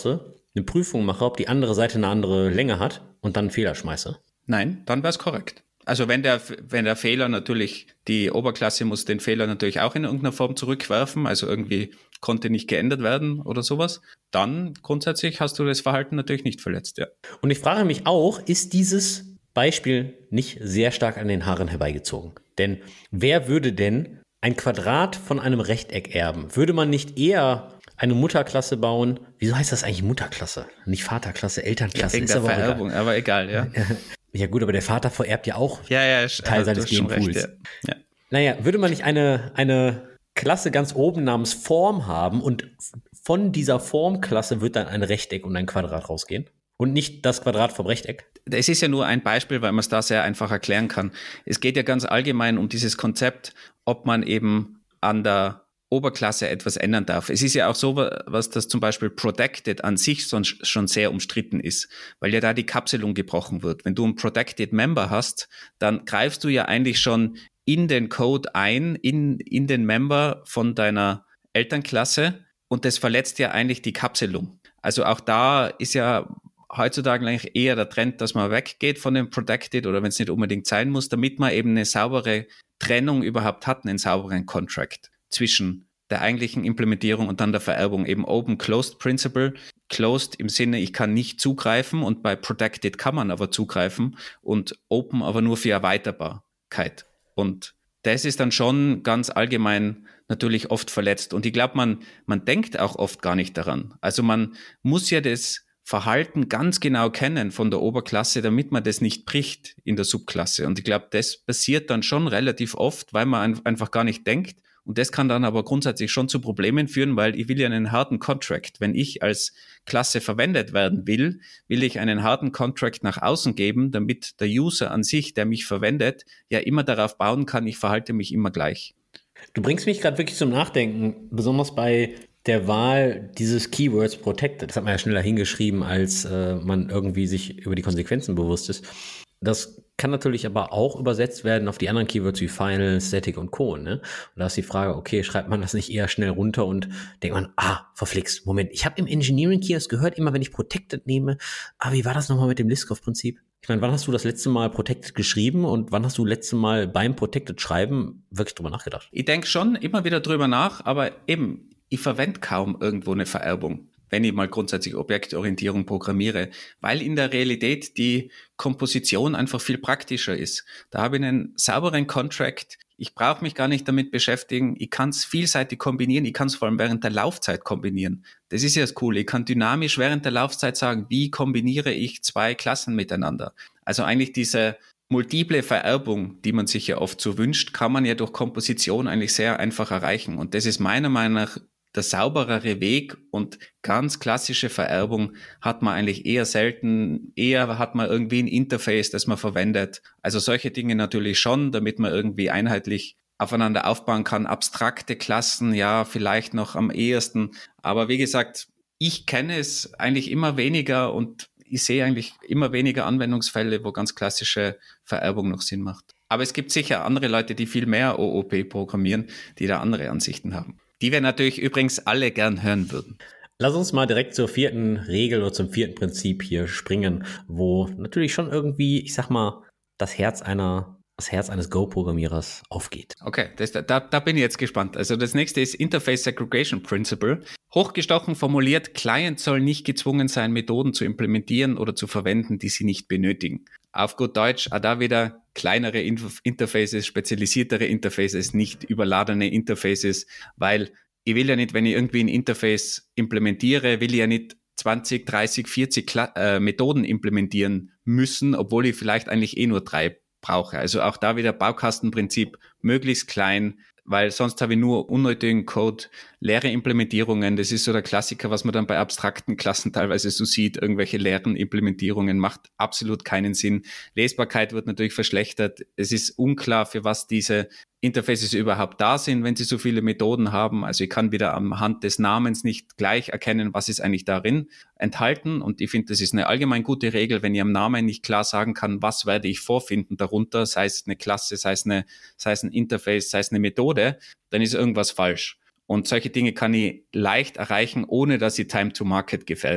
eine Prüfung mache, ob die andere Seite eine andere Länge hat und dann einen Fehler schmeiße? Nein, dann wäre es korrekt. Also wenn der, wenn der Fehler natürlich, die Oberklasse muss den Fehler natürlich auch in irgendeiner Form zurückwerfen, also irgendwie konnte nicht geändert werden oder sowas, dann grundsätzlich hast du das Verhalten natürlich nicht verletzt, ja. Und ich frage mich auch, ist dieses Beispiel nicht sehr stark an den Haaren herbeigezogen? Denn wer würde denn ein Quadrat von einem Rechteck erben? Würde man nicht eher eine Mutterklasse bauen? Wieso heißt das eigentlich Mutterklasse? Nicht Vaterklasse, Elternklasse. Ja, wegen ist der aber Vererbung, egal. aber egal, ja. Ja gut, aber der Vater vererbt ja auch Ja, ja, Teil seines Genpools. Ja. Ja. Naja, würde man nicht eine, eine Klasse ganz oben namens Form haben und von dieser Formklasse wird dann ein Rechteck und ein Quadrat rausgehen? Und nicht das Quadrat vom Rechteck? Es ist ja nur ein Beispiel, weil man es da sehr einfach erklären kann. Es geht ja ganz allgemein um dieses Konzept, ob man eben an der Oberklasse etwas ändern darf. Es ist ja auch so, was das zum Beispiel Protected an sich sonst schon sehr umstritten ist, weil ja da die Kapselung gebrochen wird. Wenn du einen Protected Member hast, dann greifst du ja eigentlich schon in den Code ein, in, in den Member von deiner Elternklasse und das verletzt ja eigentlich die Kapselung. Also auch da ist ja heutzutage eigentlich eher der Trend, dass man weggeht von dem Protected oder wenn es nicht unbedingt sein muss, damit man eben eine saubere Trennung überhaupt hat, einen sauberen Contract zwischen der eigentlichen Implementierung und dann der Vererbung. Eben Open-Closed Principle. Closed im Sinne, ich kann nicht zugreifen und bei Protected kann man aber zugreifen und Open aber nur für Erweiterbarkeit. Und das ist dann schon ganz allgemein natürlich oft verletzt. Und ich glaube, man, man denkt auch oft gar nicht daran. Also man muss ja das Verhalten ganz genau kennen von der Oberklasse, damit man das nicht bricht in der Subklasse. Und ich glaube, das passiert dann schon relativ oft, weil man einfach gar nicht denkt. Und das kann dann aber grundsätzlich schon zu Problemen führen, weil ich will ja einen harten Contract. Wenn ich als Klasse verwendet werden will, will ich einen harten Contract nach außen geben, damit der User an sich, der mich verwendet, ja immer darauf bauen kann, ich verhalte mich immer gleich. Du bringst mich gerade wirklich zum Nachdenken, besonders bei der Wahl dieses Keywords Protected. Das hat man ja schneller hingeschrieben, als äh, man irgendwie sich über die Konsequenzen bewusst ist. Das kann natürlich aber auch übersetzt werden auf die anderen Keywords wie Final, Static und Co. Ne? Und da ist die Frage, okay, schreibt man das nicht eher schnell runter und denkt man, ah, verflixt, Moment, ich habe im Engineering Key das gehört, immer wenn ich Protected nehme, ah, wie war das nochmal mit dem Liskov-Prinzip? Ich meine, wann hast du das letzte Mal Protected geschrieben und wann hast du das letzte Mal beim Protected Schreiben wirklich drüber nachgedacht? Ich denke schon immer wieder drüber nach, aber eben, ich verwende kaum irgendwo eine Vererbung, wenn ich mal grundsätzlich Objektorientierung programmiere, weil in der Realität die Komposition einfach viel praktischer ist. Da habe ich einen sauberen Contract, ich brauche mich gar nicht damit beschäftigen, ich kann es vielseitig kombinieren, ich kann es vor allem während der Laufzeit kombinieren. Das ist ja das Coole, ich kann dynamisch während der Laufzeit sagen, wie kombiniere ich zwei Klassen miteinander. Also eigentlich diese multiple Vererbung, die man sich ja oft so wünscht, kann man ja durch Komposition eigentlich sehr einfach erreichen. Und das ist meiner Meinung nach der sauberere Weg und ganz klassische Vererbung hat man eigentlich eher selten, eher hat man irgendwie ein Interface, das man verwendet. Also solche Dinge natürlich schon, damit man irgendwie einheitlich aufeinander aufbauen kann. Abstrakte Klassen, ja, vielleicht noch am ehesten. Aber wie gesagt, ich kenne es eigentlich immer weniger und ich sehe eigentlich immer weniger Anwendungsfälle, wo ganz klassische Vererbung noch Sinn macht. Aber es gibt sicher andere Leute, die viel mehr O O P programmieren, die da andere Ansichten haben. Die wir natürlich übrigens alle gern hören würden. Lass uns mal direkt zur vierten Regel oder zum vierten Prinzip hier springen, wo natürlich schon irgendwie, ich sag mal, das Herz einer, das Herz eines Go-Programmierers aufgeht. Okay, das, da, da bin ich jetzt gespannt. Also das nächste ist Interface Segregation Principle. Hochgestochen formuliert, Client soll nicht gezwungen sein, Methoden zu implementieren oder zu verwenden, die sie nicht benötigen. Auf gut Deutsch, auch da wieder kleinere Interfaces, spezialisiertere Interfaces, nicht überladene Interfaces, weil ich will ja nicht, wenn ich irgendwie ein Interface implementiere, will ich ja nicht zwanzig, dreißig, vierzig Kla- äh, Methoden implementieren müssen, obwohl ich vielleicht eigentlich eh nur drei brauche. Also auch da wieder Baukastenprinzip, möglichst klein, weil sonst habe ich nur unnötigen Code, leere Implementierungen. Das ist so der Klassiker, was man dann bei abstrakten Klassen teilweise so sieht. Irgendwelche leeren Implementierungen macht absolut keinen Sinn. Lesbarkeit wird natürlich verschlechtert. Es ist unklar, für was diese Interfaces überhaupt da sind, wenn sie so viele Methoden haben. Also ich kann wieder anhand des Namens nicht gleich erkennen, was ist eigentlich darin enthalten. Und ich finde, das ist eine allgemein gute Regel, wenn ich am Namen nicht klar sagen kann, was werde ich vorfinden darunter, sei es eine Klasse, sei es, eine, sei es ein Interface, sei es eine Methode, dann ist irgendwas falsch. Und solche Dinge kann ich leicht erreichen, ohne dass ich Time to Market gefährde.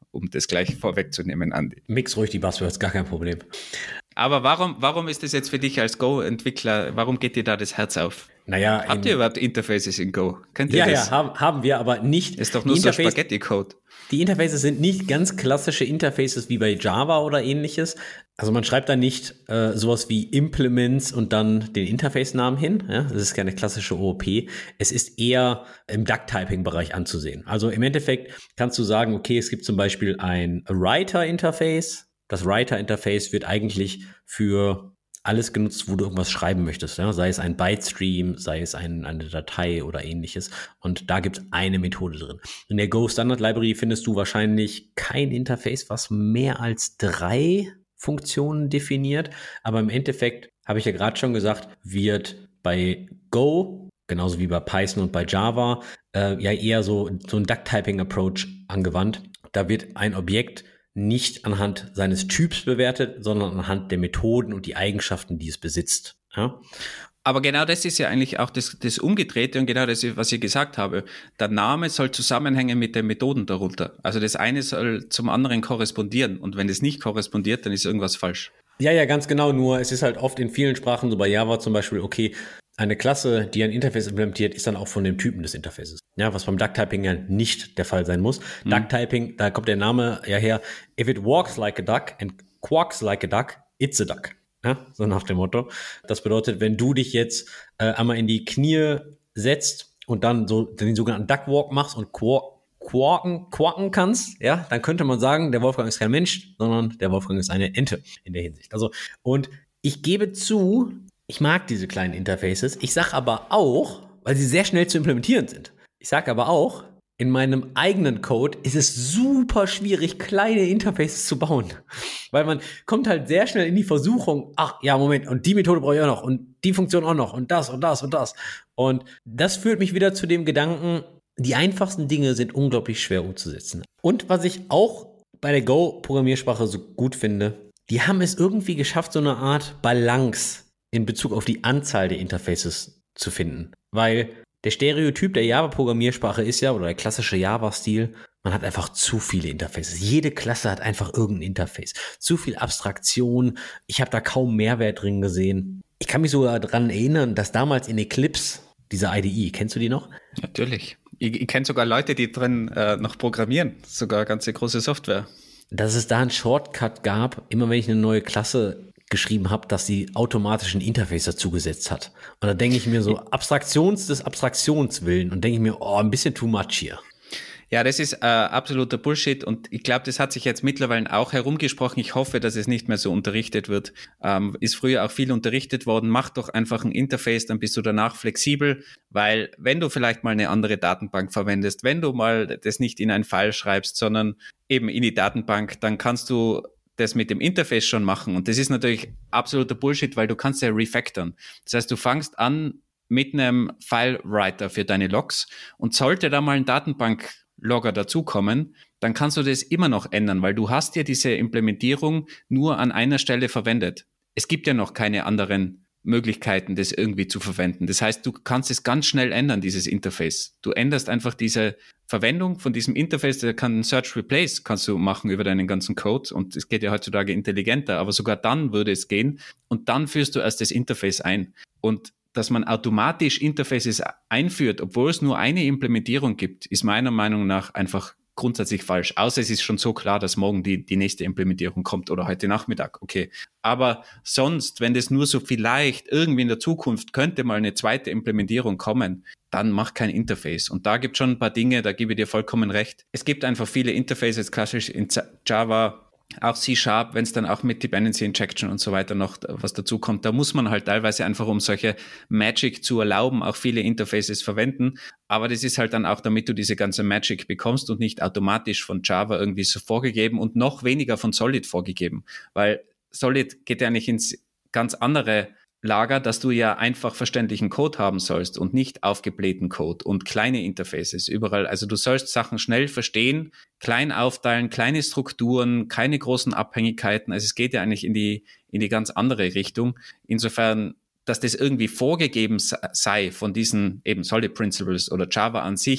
um das gleich vorwegzunehmen, Andi. Mix ruhig die Buzzwords, gar kein Problem. Aber warum, warum ist das jetzt für dich als Go-Entwickler, warum geht dir da das Herz auf? Naja, Habt ihr überhaupt Interfaces in Go? Kennt ihr ja, das? Ja, haben, haben wir, aber nicht. Ist doch nur so Spaghetti-Code. Die Interfaces sind nicht ganz klassische Interfaces wie bei Java oder ähnliches. Also man schreibt da nicht äh, sowas wie Implements und dann den Interface-Namen hin. Ja? Das ist keine klassische O O P. Es ist eher im Duck-Typing-Bereich anzusehen. Also im Endeffekt kannst du sagen, okay, es gibt zum Beispiel ein Writer-Interface. Das Writer-Interface wird eigentlich für alles genutzt, wo du irgendwas schreiben möchtest, ja? Sei es ein Byte-Stream, sei es ein, eine Datei oder ähnliches. Und da gibt es eine Methode drin. In der Go Standard Library findest du wahrscheinlich kein Interface, was mehr als drei Funktionen definiert. Aber im Endeffekt, habe ich ja gerade schon gesagt, wird bei Go, genauso wie bei Python und bei Java, äh, ja eher so, so ein Duck-Typing-Approach angewandt. Da wird ein Objekt nicht anhand seines Typs bewertet, sondern anhand der Methoden und die Eigenschaften, die es besitzt. Ja? Aber genau das ist ja eigentlich auch das, das Umgedrehte und genau das, was ich gesagt habe. Der Name soll zusammenhängen mit den Methoden darunter. Also das eine soll zum anderen korrespondieren und wenn es nicht korrespondiert, dann ist irgendwas falsch. Ja, ja, ganz genau. Nur es ist halt oft in vielen Sprachen, so bei Java zum Beispiel, okay, eine Klasse, die ein Interface implementiert, ist dann auch von dem Typen des Interfaces. Ja, was beim Duck-Typing ja nicht der Fall sein muss. Mhm. Duck-Typing, da kommt der Name ja her, if it walks like a duck and quacks like a duck, it's a duck. Ja, so nach dem Motto. Das bedeutet, wenn du dich jetzt äh, einmal in die Knie setzt und dann so den sogenannten Duck-Walk machst und quack, quaken, quaken kannst, ja, dann könnte man sagen, der Wolfgang ist kein Mensch, sondern der Wolfgang ist eine Ente in der Hinsicht. Also, und ich gebe zu, ich mag diese kleinen Interfaces. Ich sage aber auch, weil sie sehr schnell zu implementieren sind. Ich sage aber auch, in meinem eigenen Code ist es super schwierig, kleine Interfaces zu bauen. Weil man kommt halt sehr schnell in die Versuchung, ach ja, Moment, und die Methode brauche ich auch noch und die Funktion auch noch und das und das und das. Und das führt mich wieder zu dem Gedanken, die einfachsten Dinge sind unglaublich schwer umzusetzen. Und was ich auch bei der Go-Programmiersprache so gut finde, die haben es irgendwie geschafft, so eine Art Balance in Bezug auf die Anzahl der Interfaces zu finden. Weil der Stereotyp der Java-Programmiersprache ist ja, oder der klassische Java-Stil, man hat einfach zu viele Interfaces. Jede Klasse hat einfach irgendein Interface. Zu viel Abstraktion. Ich habe da kaum Mehrwert drin gesehen. Ich kann mich sogar daran erinnern, dass damals in Eclipse, diese I D E, kennst du die noch? Natürlich. Ich, ich kenne sogar Leute, die drin äh, noch programmieren. Sogar ganze große Software. Dass es da einen Shortcut gab, immer wenn ich eine neue Klasse geschrieben habe, dass sie automatisch ein Interface dazu gesetzt hat. Und da denke ich mir so, Abstraktions des Abstraktionswillen und denke ich mir, oh, ein bisschen too much hier. Ja, das ist äh, absoluter Bullshit und ich glaube, das hat sich jetzt mittlerweile auch herumgesprochen. Ich hoffe, dass es nicht mehr so unterrichtet wird. Ähm, ist früher auch viel unterrichtet worden. Mach doch einfach ein Interface, dann bist du danach flexibel, weil wenn du vielleicht mal eine andere Datenbank verwendest, wenn du mal das nicht in ein File schreibst, sondern eben in die Datenbank, dann kannst du das mit dem Interface schon machen. Und das ist natürlich absoluter Bullshit, weil du kannst ja refactoren. Das heißt, du fangst an mit einem File-Writer für deine Logs und sollte da mal ein Datenbank-Logger dazukommen, dann kannst du das immer noch ändern, weil du hast ja diese Implementierung nur an einer Stelle verwendet. Es gibt ja noch keine anderen Möglichkeiten, das irgendwie zu verwenden. Das heißt, du kannst es ganz schnell ändern, dieses Interface. Du änderst einfach diese Verwendung von diesem Interface, der kann Search Replace kannst du machen über deinen ganzen Code und es geht ja heutzutage intelligenter, aber sogar dann würde es gehen und dann führst du erst das Interface ein. Und dass man automatisch Interfaces einführt, obwohl es nur eine Implementierung gibt, ist meiner Meinung nach einfach grundsätzlich falsch. Außer es ist schon so klar, dass morgen die, die nächste Implementierung kommt oder heute Nachmittag, okay. Aber sonst, wenn das nur so vielleicht irgendwie in der Zukunft könnte mal eine zweite Implementierung kommen, dann mach kein Interface. Und da gibt es schon ein paar Dinge, da gebe ich dir vollkommen recht. Es gibt einfach viele Interfaces, klassisch in Java, auch C-Sharp, wenn es dann auch mit Dependency Injection und so weiter noch was dazu kommt, da muss man halt teilweise einfach, um solche Magic zu erlauben, auch viele Interfaces verwenden. Aber das ist halt dann auch, damit du diese ganze Magic bekommst und nicht automatisch von Java irgendwie so vorgegeben und noch weniger von Solid vorgegeben. Weil Solid geht ja nicht ins ganz andere Lager, dass du ja einfach verständlichen Code haben sollst und nicht aufgeblähten Code und kleine Interfaces überall. Also du sollst Sachen schnell verstehen, klein aufteilen, kleine Strukturen, keine großen Abhängigkeiten. Also es geht ja eigentlich in die, in die ganz andere Richtung. Insofern, dass das irgendwie vorgegeben sei von diesen eben Solid Principles oder Java an sich,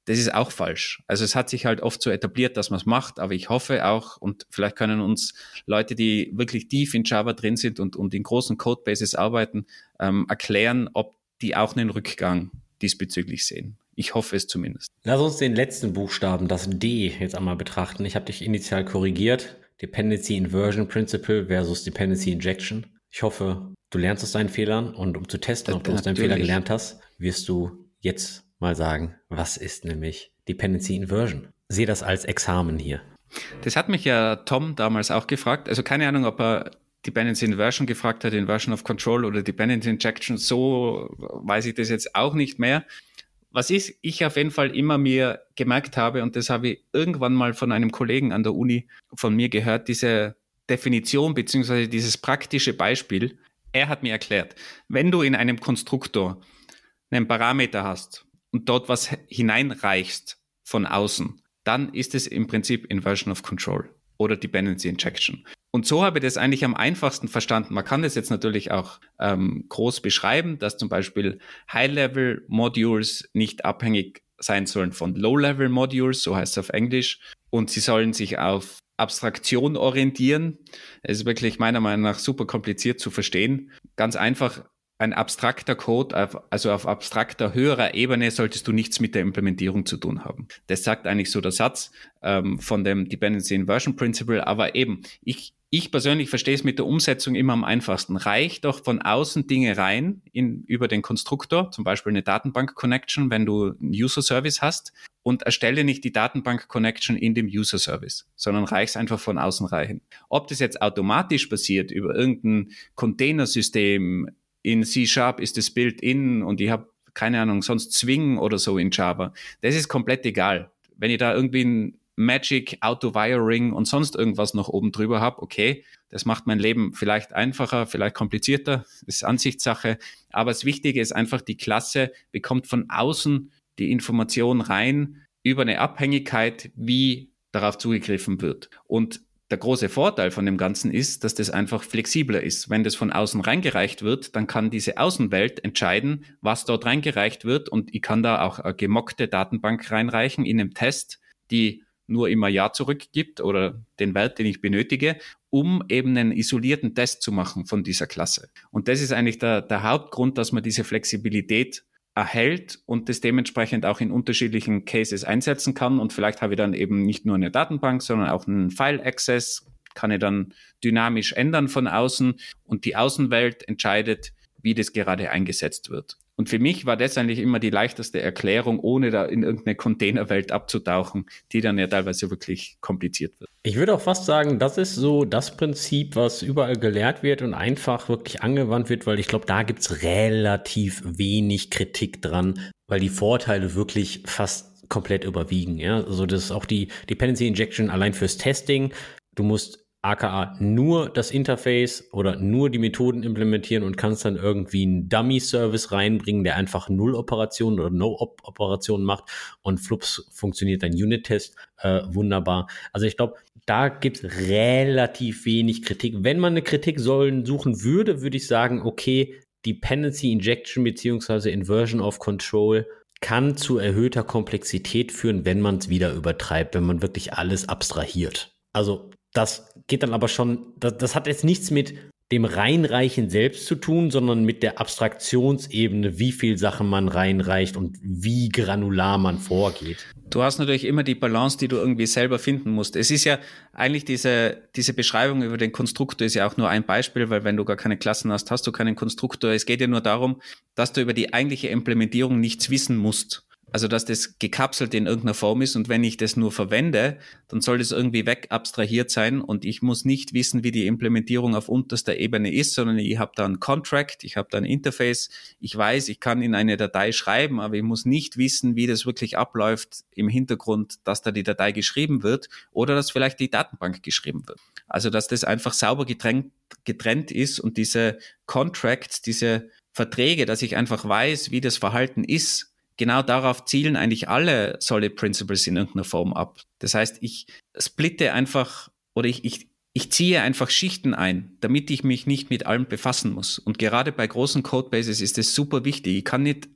Das ist auch falsch. Also es hat sich halt oft so etabliert, dass man es macht, aber ich hoffe auch, und vielleicht können uns Leute, die wirklich tief in Java drin sind und, und in großen Codebases arbeiten, ähm, erklären, ob die auch einen Rückgang diesbezüglich sehen. Ich hoffe es zumindest. Lass uns den letzten Buchstaben, das D, jetzt einmal betrachten. Ich habe dich initial korrigiert. Dependency Inversion Principle versus Dependency Injection. Ich hoffe, du lernst aus deinen Fehlern, und um zu testen, ob du aus deinem Fehler gelernt hast, wirst du jetzt mal sagen, was ist nämlich Dependency Inversion? Sehe das als Examen hier. Das hat mich ja Tom damals auch gefragt. Also keine Ahnung, ob er Dependency Inversion gefragt hat, Inversion of Control oder Dependency Injection. So weiß ich das jetzt auch nicht mehr. Was ich, ich auf jeden Fall immer mir gemerkt habe, und das habe ich irgendwann mal von einem Kollegen an der Uni von mir gehört, diese Definition beziehungsweise dieses praktische Beispiel. Er hat mir erklärt, wenn du in einem Konstruktor einen Parameter hast und dort was hineinreichst von außen, dann ist es im Prinzip Inversion of Control oder Dependency Injection. Und so habe ich das eigentlich am einfachsten verstanden. Man kann das jetzt natürlich auch ähm, groß beschreiben, dass zum Beispiel High-Level-Modules nicht abhängig sein sollen von Low-Level-Modules, so heißt es auf Englisch, und sie sollen sich auf Abstraktion orientieren. Es ist wirklich meiner Meinung nach super kompliziert zu verstehen. Ganz einfach, ein abstrakter Code, also auf abstrakter, höherer Ebene solltest du nichts mit der Implementierung zu tun haben. Das sagt eigentlich so der Satz ähm, von dem Dependency Inversion Principle. Aber eben, ich, ich persönlich verstehe es mit der Umsetzung immer am einfachsten. Reicht doch von außen Dinge rein in, über den Konstruktor, zum Beispiel eine Datenbank-Connection, wenn du einen User-Service hast, und erstelle nicht die Datenbank-Connection in dem User-Service, sondern reichst einfach von außen rein. Ob das jetzt automatisch passiert über irgendein Containersystem, in C-Sharp ist das Built-in und ich habe, keine Ahnung, sonst Swing oder so in Java. Das ist komplett egal. Wenn ich da irgendwie ein Magic, Auto-Wiring und sonst irgendwas noch oben drüber habe, okay, das macht mein Leben vielleicht einfacher, vielleicht komplizierter, ist Ansichtssache. Aber das Wichtige ist einfach, die Klasse bekommt von außen die Information rein über eine Abhängigkeit, wie darauf zugegriffen wird. Und der große Vorteil von dem Ganzen ist, dass das einfach flexibler ist. Wenn das von außen reingereicht wird, dann kann diese Außenwelt entscheiden, was dort reingereicht wird, und ich kann da auch eine gemockte Datenbank reinreichen in einem Test, die nur immer Ja zurückgibt oder den Wert, den ich benötige, um eben einen isolierten Test zu machen von dieser Klasse. Und das ist eigentlich der, der Hauptgrund, dass man diese Flexibilität erhält und das dementsprechend auch in unterschiedlichen Cases einsetzen kann. Und vielleicht habe ich dann eben nicht nur eine Datenbank, sondern auch einen File-Access, kann ich dann dynamisch ändern von außen, und die Außenwelt entscheidet, wie das gerade eingesetzt wird. Und für mich war das eigentlich immer die leichteste Erklärung, ohne da in irgendeine Containerwelt abzutauchen, die dann ja teilweise wirklich kompliziert wird. Ich würde auch fast sagen, das ist so das Prinzip, was überall gelehrt wird und einfach wirklich angewandt wird, weil ich glaube, da gibt's relativ wenig Kritik dran, weil die Vorteile wirklich fast komplett überwiegen. Ja, also das ist auch die Dependency Injection allein fürs Testing. Du musst aka nur das Interface oder nur die Methoden implementieren und kannst dann irgendwie einen Dummy-Service reinbringen, der einfach Null-Operationen oder No-Operationen macht, und flups funktioniert dein Unit-Test äh, wunderbar. Also ich glaube, da gibt es relativ wenig Kritik. Wenn man eine Kritik sollen suchen würde, würde ich sagen, okay, Dependency Injection beziehungsweise Inversion of Control kann zu erhöhter Komplexität führen, wenn man es wieder übertreibt, wenn man wirklich alles abstrahiert. Also das geht dann aber schon, das, das hat jetzt nichts mit dem Reinreichen selbst zu tun, sondern mit der Abstraktionsebene, wie viel Sachen man reinreicht und wie granular man vorgeht. Du hast natürlich immer die Balance, die du irgendwie selber finden musst. Es ist ja eigentlich diese, diese Beschreibung über den Konstruktor ist ja auch nur ein Beispiel, weil wenn du gar keine Klassen hast, hast du keinen Konstruktor. Es geht ja nur darum, dass du über die eigentliche Implementierung nichts wissen musst. Also, dass das gekapselt in irgendeiner Form ist, und wenn ich das nur verwende, dann soll das irgendwie weg abstrahiert sein, und ich muss nicht wissen, wie die Implementierung auf unterster Ebene ist, sondern ich habe da ein Contract, ich habe da ein Interface, ich weiß, ich kann in eine Datei schreiben, aber ich muss nicht wissen, wie das wirklich abläuft im Hintergrund, dass da die Datei geschrieben wird oder dass vielleicht die Datenbank geschrieben wird. Also, dass das einfach sauber getrennt, getrennt ist, und diese Contracts, diese Verträge, dass ich einfach weiß, wie das Verhalten ist, genau darauf zielen eigentlich alle Solid Principles in irgendeiner Form ab. Das heißt, ich splitte einfach oder ich, ich, ich ziehe einfach Schichten ein, damit ich mich nicht mit allem befassen muss. Und gerade bei großen Codebases ist das super wichtig. Ich kann nicht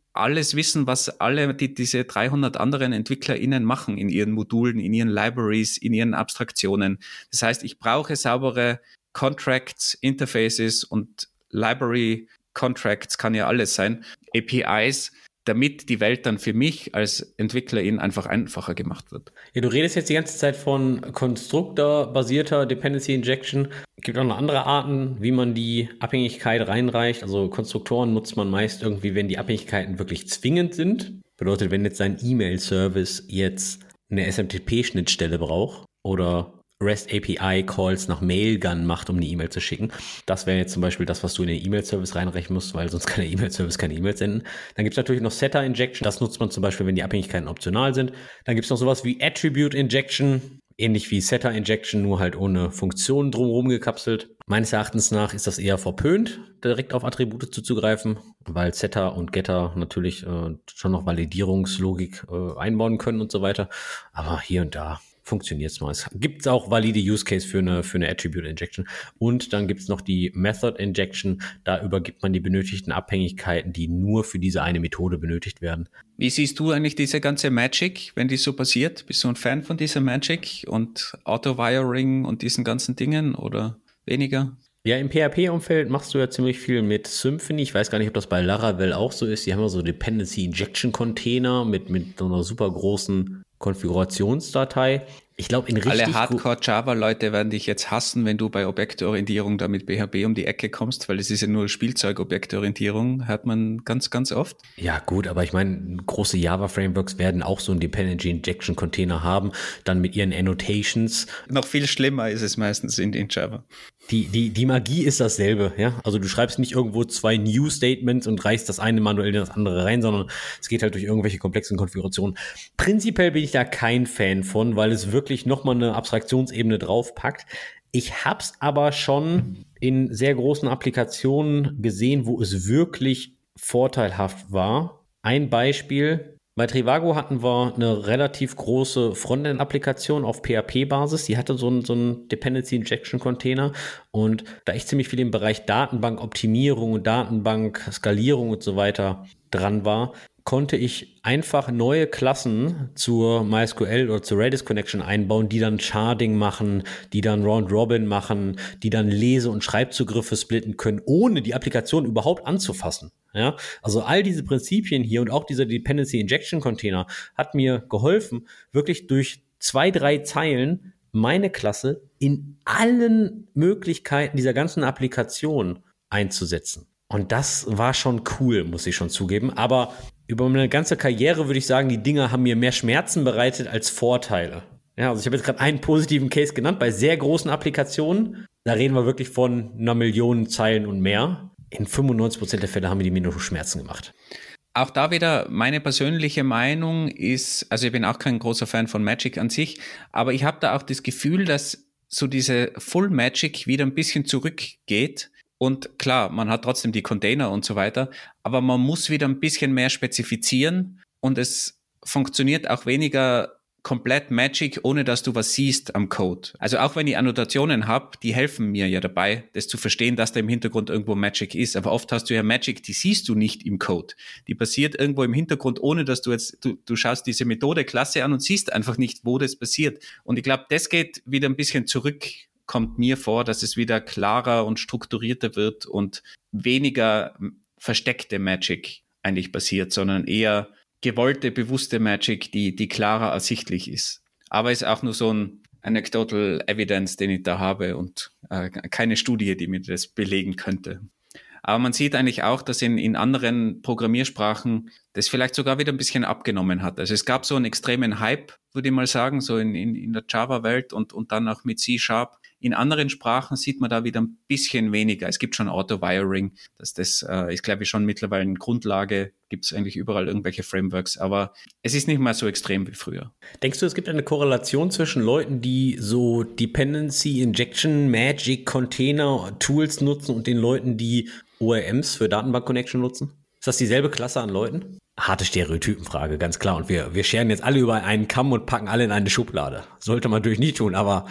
alles wissen, was alle die, diese dreihundert anderen EntwicklerInnen machen in ihren Modulen, in ihren Libraries, in ihren Abstraktionen. Das heißt, ich brauche saubere Contracts, Interfaces und Library Contracts, kann ja alles sein, A P Is, damit die Welt dann für mich als Entwicklerin einfach einfacher gemacht wird. Ja, du redest jetzt die ganze Zeit von konstruktorbasierter Dependency Injection. Es gibt auch noch andere Arten, wie man die Abhängigkeit reinreicht. Also Konstruktoren nutzt man meist irgendwie, wenn die Abhängigkeiten wirklich zwingend sind. Bedeutet, wenn jetzt dein E-Mail-Service jetzt eine S M T P-Schnittstelle braucht oder REST A P I-Calls nach Mailgun macht, um eine E-Mail zu schicken. Das wäre jetzt zum Beispiel das, was du in den E-Mail-Service reinrechnen musst, weil sonst kann der E-Mail-Service keine E-Mails senden. Dann gibt es natürlich noch Setter-Injection. Das nutzt man zum Beispiel, wenn die Abhängigkeiten optional sind. Dann gibt es noch sowas wie Attribute-Injection, ähnlich wie Setter-Injection, nur halt ohne Funktionen drumherum gekapselt. Meines Erachtens nach ist das eher verpönt, direkt auf Attribute zuzugreifen, weil Setter und Getter natürlich äh, schon noch Validierungslogik äh, einbauen können und so weiter. Aber hier und da funktioniert es mal. Es gibt auch valide Use Case für eine, für eine Attribute Injection. Und dann gibt es noch die Method Injection. Da übergibt man die benötigten Abhängigkeiten, die nur für diese eine Methode benötigt werden. Wie siehst du eigentlich diese ganze Magic, wenn die so passiert? Bist du ein Fan von dieser Magic und Auto-Wiring und diesen ganzen Dingen oder weniger? Ja, im P H P-Umfeld machst du ja ziemlich viel mit Symfony. Ich weiß gar nicht, ob das bei Laravel auch so ist. Die haben ja so Dependency Injection Container mit, mit so einer super großen Konfigurationsdatei. Ich glaube, in richtig Alle Hardcore-Java-Leute werden dich jetzt hassen, wenn du bei Objektorientierung da mit P H P um die Ecke kommst, weil es ist ja nur Spielzeug-Objektorientierung, hört man ganz, ganz oft. Ja gut, aber ich meine, große Java-Frameworks werden auch so einen Dependency Injection Container haben, dann mit ihren Annotations. Noch viel schlimmer ist es meistens in, in Java. Die, die, die Magie ist dasselbe, ja. Also du schreibst nicht irgendwo zwei New-Statements und reichst das eine manuell in das andere rein, sondern es geht halt durch irgendwelche komplexen Konfigurationen. Prinzipiell bin ich da kein Fan von, weil es wirklich nochmal eine Abstraktionsebene draufpackt. Ich hab's aber schon in sehr großen Applikationen gesehen, wo es wirklich vorteilhaft war. Ein Beispiel: Bei Trivago hatten wir eine relativ große Frontend-Applikation auf P H P-Basis. Die hatte so einen, so einen Dependency Injection Container. Und da ich ziemlich viel im Bereich Datenbankoptimierung und Datenbankskalierung und so weiter dran war, konnte ich einfach neue Klassen zur MySQL oder zur Redis Connection einbauen, die dann Sharding machen, die dann Round-Robin machen, die dann Lese- und Schreibzugriffe splitten können, ohne die Applikation überhaupt anzufassen. Ja, also all diese Prinzipien hier und auch dieser Dependency Injection Container hat mir geholfen, wirklich durch zwei, drei Zeilen meine Klasse in allen Möglichkeiten dieser ganzen Applikation einzusetzen. Und das war schon cool, muss ich schon zugeben. Aber über meine ganze Karriere würde ich sagen, die Dinger haben mir mehr Schmerzen bereitet als Vorteile. Ja, also ich habe jetzt gerade einen positiven Case genannt. Bei sehr großen Applikationen, da reden wir wirklich von einer Million Zeilen und mehr. In fünfundneunzig Prozent der Fälle haben die mir nur Schmerzen gemacht. Auch da wieder meine persönliche Meinung ist, also ich bin auch kein großer Fan von Magic an sich, aber ich habe da auch das Gefühl, dass so diese Full Magic wieder ein bisschen zurückgeht. Und klar, man hat trotzdem die Container und so weiter, aber man muss wieder ein bisschen mehr spezifizieren und es funktioniert auch weniger komplett Magic, ohne dass du was siehst am Code. Also auch wenn ich Annotationen habe, die helfen mir ja dabei, das zu verstehen, dass da im Hintergrund irgendwo Magic ist. Aber oft hast du ja Magic, die siehst du nicht im Code. Die passiert irgendwo im Hintergrund, ohne dass du jetzt, du, du schaust diese Methode Klasse an und siehst einfach nicht, wo das passiert. Und ich glaube, das geht wieder ein bisschen zurück, kommt mir vor, dass es wieder klarer und strukturierter wird und weniger versteckte Magic eigentlich passiert, sondern eher gewollte, bewusste Magic, die, die klarer ersichtlich ist. Aber ist auch nur so ein anecdotal evidence, den ich da habe und äh, keine Studie, die mir das belegen könnte. Aber man sieht eigentlich auch, dass in, in anderen Programmiersprachen das vielleicht sogar wieder ein bisschen abgenommen hat. Also es gab so einen extremen Hype, würde ich mal sagen, so in, in, in der Java-Welt und, und dann auch mit C-Sharp. In anderen Sprachen sieht man da wieder ein bisschen weniger. Es gibt schon Auto-Wiring, dass das äh, ist, glaube ich, schon mittlerweile eine Grundlage. Gibt es eigentlich überall irgendwelche Frameworks, aber es ist nicht mehr so extrem wie früher. Denkst du, es gibt eine Korrelation zwischen Leuten, die so Dependency Injection, Magic, Container, Tools nutzen und den Leuten, die O R Ms für Datenbank-Connection nutzen? Ist das dieselbe Klasse an Leuten? Harte Stereotypenfrage, ganz klar. Und wir, wir scheren jetzt alle über einen Kamm und packen alle in eine Schublade. Sollte man natürlich nicht tun, aber...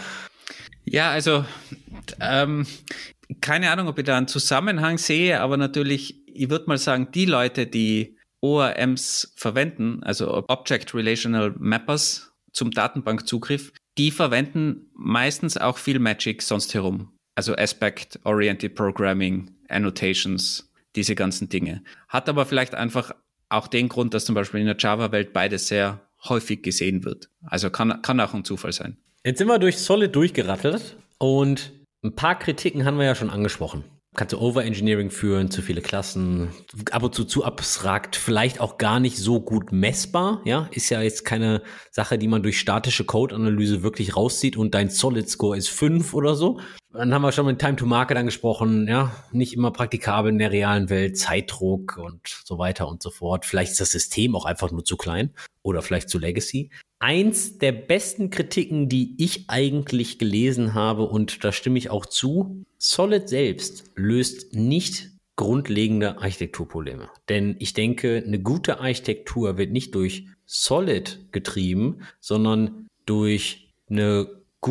Ja, also ähm, keine Ahnung, ob ich da einen Zusammenhang sehe, aber natürlich, ich würde mal sagen, die Leute, die O R Ms verwenden, also Object Relational Mappers zum Datenbankzugriff, die verwenden meistens auch viel Magic sonst herum. Also Aspect-Oriented Programming, Annotations, diese ganzen Dinge. Hat aber vielleicht einfach auch den Grund, dass zum Beispiel in der Java-Welt beides sehr häufig gesehen wird. Also kann, kann auch ein Zufall sein. Jetzt sind wir durch Solid durchgerattelt und ein paar Kritiken haben wir ja schon angesprochen. Kannst du Overengineering führen, zu viele Klassen, ab und zu zu abstrakt, vielleicht auch gar nicht so gut messbar, ja, ist ja jetzt keine Sache, die man durch statische Code-Analyse wirklich rauszieht und dein Solid-Score ist fünf oder so. Dann haben wir schon mit Time to Market angesprochen, ja, nicht immer praktikabel in der realen Welt, Zeitdruck und so weiter und so fort. Vielleicht ist das System auch einfach nur zu klein oder vielleicht zu Legacy. Eins der besten Kritiken, die ich eigentlich gelesen habe, und da stimme ich auch zu, Solid selbst löst nicht grundlegende Architekturprobleme. Denn ich denke, eine gute Architektur wird nicht durch Solid getrieben, sondern durch eine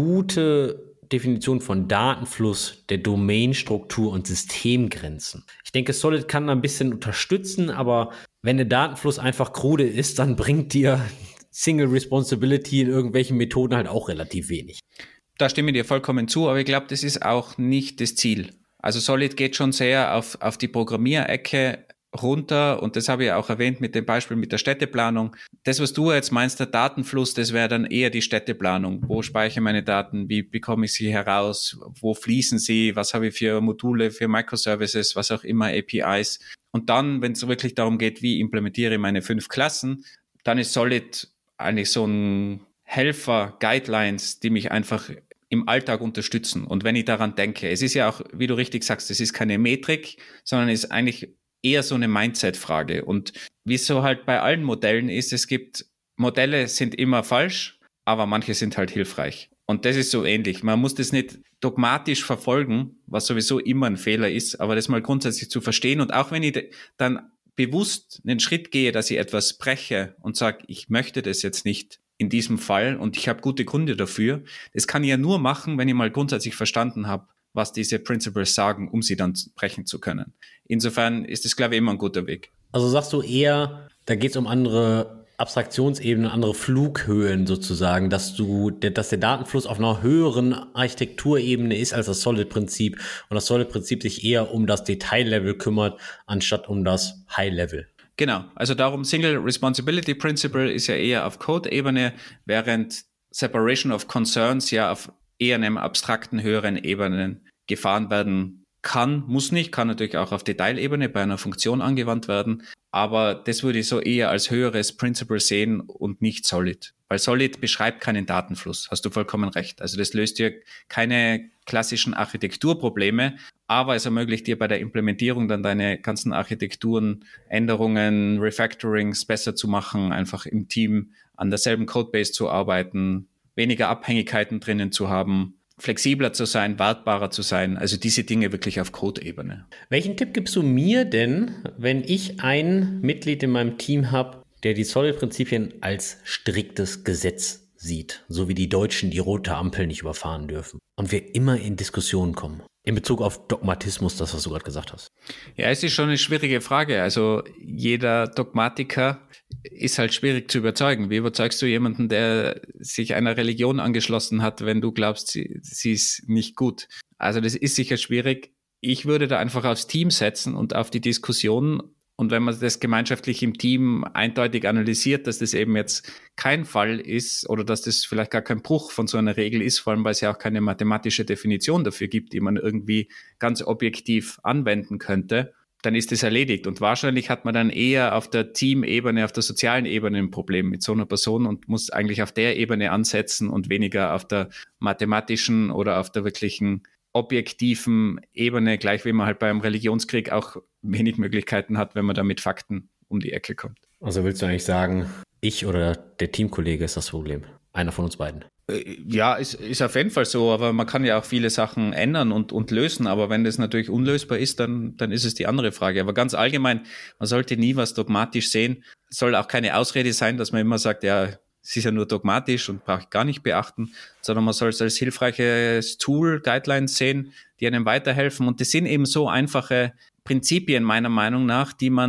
gute Definition von Datenfluss, der Domainstruktur und Systemgrenzen. Ich denke, Solid kann ein bisschen unterstützen, aber wenn der Datenfluss einfach krude ist, dann bringt dir Single Responsibility in irgendwelchen Methoden halt auch relativ wenig. Da stimme ich dir vollkommen zu, aber ich glaube, das ist auch nicht das Ziel. Also Solid geht schon sehr auf, auf die Programmierecke runter und das habe ich auch erwähnt mit dem Beispiel mit der Städteplanung. Das, was du jetzt meinst, der Datenfluss, das wäre dann eher die Städteplanung. Wo speichere ich meine Daten? Wie bekomme ich sie heraus? Wo fließen sie? Was habe ich für Module, für Microservices, was auch immer, A P Is? Und dann, wenn es wirklich darum geht, wie implementiere ich meine fünf Klassen, dann ist Solid eigentlich so ein Helfer, Guidelines, die mich einfach im Alltag unterstützen. Und wenn ich daran denke, es ist ja auch, wie du richtig sagst, es ist keine Metrik, sondern es ist eigentlich eher so eine Mindset-Frage. Und wie es so halt bei allen Modellen ist, es gibt, Modelle sind immer falsch, aber manche sind halt hilfreich. Und das ist so ähnlich. Man muss das nicht dogmatisch verfolgen, was sowieso immer ein Fehler ist, aber das mal grundsätzlich zu verstehen. Und auch wenn ich dann bewusst einen Schritt gehe, dass ich etwas breche und sage, ich möchte das jetzt nicht in diesem Fall und ich habe gute Gründe dafür, das kann ich ja nur machen, wenn ich mal grundsätzlich verstanden habe, was diese Principles sagen, um sie dann brechen zu können. Insofern ist das, glaube ich, immer ein guter Weg. Also sagst du eher, da geht es um andere Abstraktionsebenen, andere Flughöhen sozusagen, dass du, dass der Datenfluss auf einer höheren Architekturebene ist als das Solid-Prinzip und das Solid-Prinzip sich eher um das Detaillevel kümmert, anstatt um das High-Level. Genau, also darum Single Responsibility Principle ist ja eher auf Code-Ebene, während Separation of Concerns ja auf eher einem abstrakten, höheren Ebenen gefahren werden kann, muss nicht, kann natürlich auch auf Detailebene bei einer Funktion angewandt werden, aber das würde ich so eher als höheres Principle sehen und nicht Solid. Weil Solid beschreibt keinen Datenfluss, hast du vollkommen recht. Also das löst dir keine klassischen Architekturprobleme, aber es ermöglicht dir bei der Implementierung dann deine ganzen Architekturen, Änderungen, Refactorings besser zu machen, einfach im Team an derselben Codebase zu arbeiten, weniger Abhängigkeiten drinnen zu haben, flexibler zu sein, wartbarer zu sein, also diese Dinge wirklich auf Code-Ebene. Welchen Tipp gibst du mir denn, wenn ich ein Mitglied in meinem Team habe, der die Solid-Prinzipien als striktes Gesetz sieht, so wie die Deutschen die rote Ampel nicht überfahren dürfen und wir immer in Diskussionen kommen? In Bezug auf Dogmatismus, das, was du gerade gesagt hast. Ja, es ist schon eine schwierige Frage. Also jeder Dogmatiker ist halt schwierig zu überzeugen. Wie überzeugst du jemanden, der sich einer Religion angeschlossen hat, wenn du glaubst, sie, sie ist nicht gut? Also das ist sicher schwierig. Ich würde da einfach aufs Team setzen und auf die Diskussion. Und wenn man das gemeinschaftlich im Team eindeutig analysiert, dass das eben jetzt kein Fall ist oder dass das vielleicht gar kein Bruch von so einer Regel ist, vor allem weil es ja auch keine mathematische Definition dafür gibt, die man irgendwie ganz objektiv anwenden könnte, dann ist das erledigt. Und wahrscheinlich hat man dann eher auf der Teamebene, auf der sozialen Ebene ein Problem mit so einer Person und muss eigentlich auf der Ebene ansetzen und weniger auf der mathematischen oder auf der wirklichen objektiven Ebene, gleich wie man halt beim Religionskrieg auch wenig Möglichkeiten hat, wenn man da mit Fakten um die Ecke kommt. Also willst du eigentlich sagen, ich oder der Teamkollege ist das Problem? Einer von uns beiden? Ja, ist, ist auf jeden Fall so, aber man kann ja auch viele Sachen ändern und, und lösen, aber wenn das natürlich unlösbar ist, dann, dann ist es die andere Frage. Aber ganz allgemein, man sollte nie was dogmatisch sehen. Es soll auch keine Ausrede sein, dass man immer sagt, ja, es ist ja nur dogmatisch und brauche ich gar nicht beachten, sondern man soll es als hilfreiches Tool, Guidelines sehen, die einem weiterhelfen. Und das sind eben so einfache Prinzipien meiner Meinung nach, die man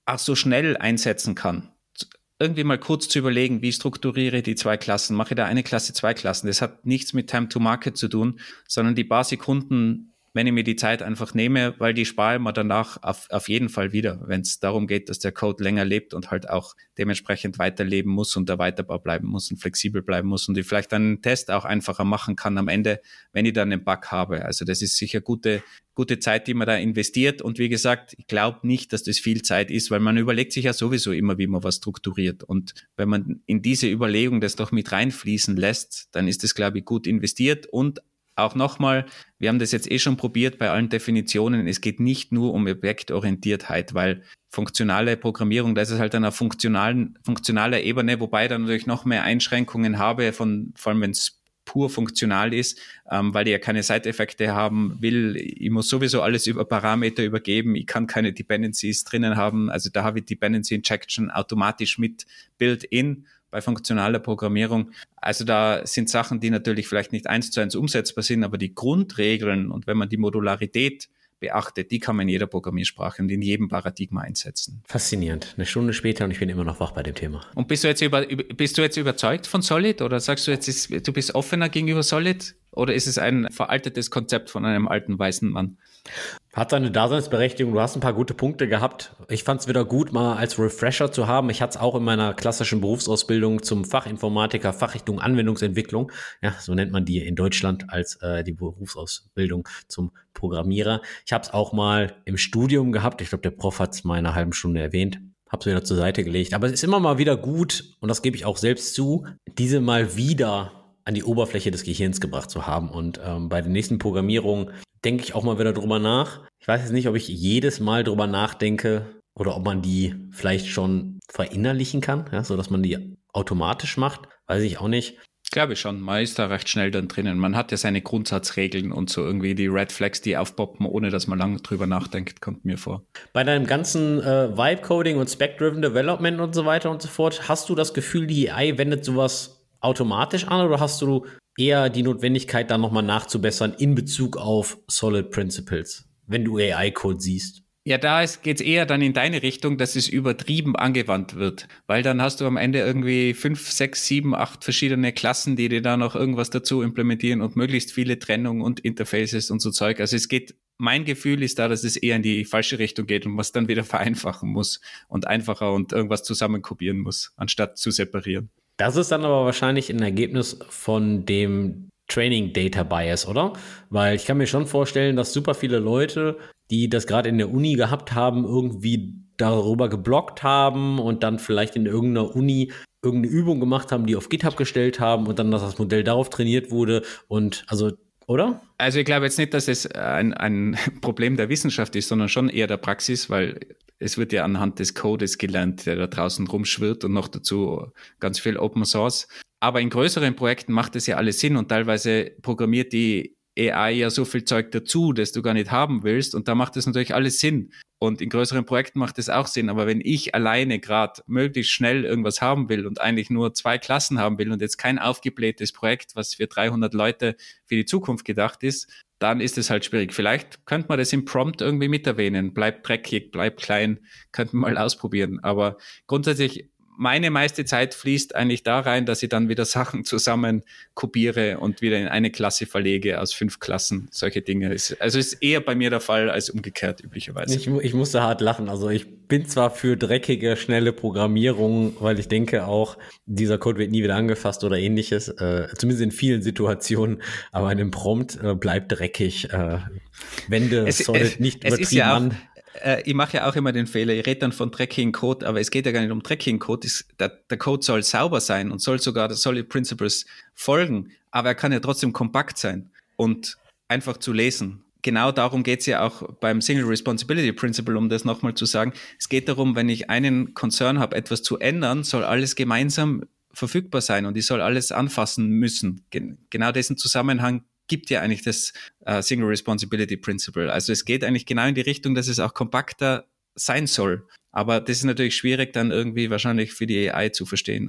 auch so schnell einsetzen kann. Irgendwie mal kurz zu überlegen, wie strukturiere ich die zwei Klassen? Mache ich da eine Klasse, zwei Klassen? Das hat nichts mit Time to Market zu tun, sondern die paar Sekunden, wenn ich mir die Zeit einfach nehme, weil die spare ich mir danach auf, auf jeden Fall wieder, wenn es darum geht, dass der Code länger lebt und halt auch dementsprechend weiterleben muss und erweiterbar bleiben muss und flexibel bleiben muss und ich vielleicht einen Test auch einfacher machen kann am Ende, wenn ich dann einen Bug habe. Also das ist sicher gute, gute Zeit, die man da investiert und wie gesagt, ich glaube nicht, dass das viel Zeit ist, weil man überlegt sich ja sowieso immer, wie man was strukturiert und wenn man in diese Überlegung das doch mit reinfließen lässt, dann ist das, glaube ich, gut investiert und auch nochmal, wir haben das jetzt eh schon probiert bei allen Definitionen, es geht nicht nur um Objektorientiertheit, weil funktionale Programmierung, das ist halt dann auf funktionalen, funktionaler Ebene, wobei ich dann natürlich noch mehr Einschränkungen habe, von, vor allem wenn es pur funktional ist, ähm, weil ich ja keine Side-Effekte haben will. Ich muss sowieso alles über Parameter übergeben. Ich kann keine Dependencies drinnen haben. Also da habe ich Dependency Injection automatisch mit Built-in bei funktionaler Programmierung. Also da sind Sachen, die natürlich vielleicht nicht eins zu eins umsetzbar sind, aber die Grundregeln und wenn man die Modularität beachtet, die kann man in jeder Programmiersprache und in jedem Paradigma einsetzen. Faszinierend. Eine Stunde später und ich bin immer noch wach bei dem Thema. Und bist du jetzt, über, bist du jetzt überzeugt von Solid oder sagst du jetzt, ist, du bist offener gegenüber Solid oder ist es ein veraltetes Konzept von einem alten weißen Mann? Hat seine Daseinsberechtigung. Du hast ein paar gute Punkte gehabt. Ich fand es wieder gut, mal als Refresher zu haben. Ich hatte es auch in meiner klassischen Berufsausbildung zum Fachinformatiker, Fachrichtung Anwendungsentwicklung. Ja, so nennt man die in Deutschland als äh, die Berufsausbildung zum Programmierer. Ich habe es auch mal im Studium gehabt. Ich glaube, der Prof hat es mal in einer halben Stunde erwähnt. Habe es wieder zur Seite gelegt. Aber es ist immer mal wieder gut, und das gebe ich auch selbst zu, diese mal wieder an die Oberfläche des Gehirns gebracht zu haben. Und ähm, bei den nächsten Programmierungen denke ich auch mal wieder drüber nach. Ich weiß jetzt nicht, ob ich jedes Mal drüber nachdenke oder ob man die vielleicht schon verinnerlichen kann, ja, so dass man die automatisch macht. Weiß ich auch nicht. Ich glaube schon, man ist da recht schnell dann drinnen. Man hat ja seine Grundsatzregeln und so irgendwie die Red Flags, die aufpoppen, ohne dass man lange drüber nachdenkt, kommt mir vor. Bei deinem ganzen äh, Vibe-Coding und Spec-Driven Development und so weiter und so fort, hast du das Gefühl, die A I wendet sowas automatisch an oder hast du eher die Notwendigkeit, dann nochmal nachzubessern in Bezug auf Solid Principles, wenn du A I-Code siehst? Ja, da geht es eher dann in deine Richtung, dass es übertrieben angewandt wird, weil dann hast du am Ende irgendwie fünf, sechs, sieben, acht verschiedene Klassen, die dir da noch irgendwas dazu implementieren und möglichst viele Trennungen und Interfaces und so Zeug. Also es geht, mein Gefühl ist da, dass es eher in die falsche Richtung geht und man es dann wieder vereinfachen muss und einfacher und irgendwas zusammenkopieren muss, anstatt zu separieren. Das ist dann aber wahrscheinlich ein Ergebnis von dem Training Data Bias, oder? Weil ich kann mir schon vorstellen, dass super viele Leute, die das gerade in der Uni gehabt haben, irgendwie darüber gebloggt haben und dann vielleicht in irgendeiner Uni irgendeine Übung gemacht haben, die auf GitHub gestellt haben und dann, dass das Modell darauf trainiert wurde und also, oder? Also ich glaube jetzt nicht, dass es ein, ein Problem der Wissenschaft ist, sondern schon eher der Praxis, weil es wird ja anhand des Codes gelernt, der da draußen rumschwirrt und noch dazu ganz viel Open Source. Aber in größeren Projekten macht es ja alles Sinn und teilweise programmiert die A I ja so viel Zeug dazu, das du gar nicht haben willst und da macht es natürlich alles Sinn. Und in größeren Projekten macht es auch Sinn. Aber wenn ich alleine gerade möglichst schnell irgendwas haben will und eigentlich nur zwei Klassen haben will und jetzt kein aufgeblähtes Projekt, was für dreihundert Leute für die Zukunft gedacht ist, dann ist es halt schwierig. Vielleicht könnte man das im Prompt irgendwie mit erwähnen. Bleibt dreckig, bleibt klein, könnte man mal ausprobieren. Aber grundsätzlich, meine meiste Zeit fließt eigentlich da rein, dass ich dann wieder Sachen zusammen kopiere und wieder in eine Klasse verlege aus fünf Klassen, solche Dinge. Also ist eher bei mir der Fall als umgekehrt üblicherweise. Ich, ich musste hart lachen. Also ich bin zwar für dreckige, schnelle Programmierung, weil ich denke auch, dieser Code wird nie wieder angefasst oder ähnliches, äh, zumindest in vielen Situationen, aber in dem Prompt äh, bleibt dreckig. Äh, Wände es, Solid es, nicht es übertrieben ist ja auch, an. Ich mache ja auch immer den Fehler, ich rede dann von dreckigen Code, aber es geht ja gar nicht um dreckigen Code. Der, der Code soll sauber sein und soll sogar der Solid Principles folgen, aber er kann ja trotzdem kompakt sein und einfach zu lesen. Genau darum geht es ja auch beim Single Responsibility Principle, um das nochmal zu sagen. Es geht darum, wenn ich einen Concern habe, etwas zu ändern, soll alles gemeinsam verfügbar sein und ich soll alles anfassen müssen. Genau diesen Zusammenhang gibt ja eigentlich das uh, Single Responsibility Principle. Also es geht eigentlich genau in die Richtung, dass es auch kompakter sein soll. Aber das ist natürlich schwierig dann irgendwie wahrscheinlich für die A I zu verstehen auch.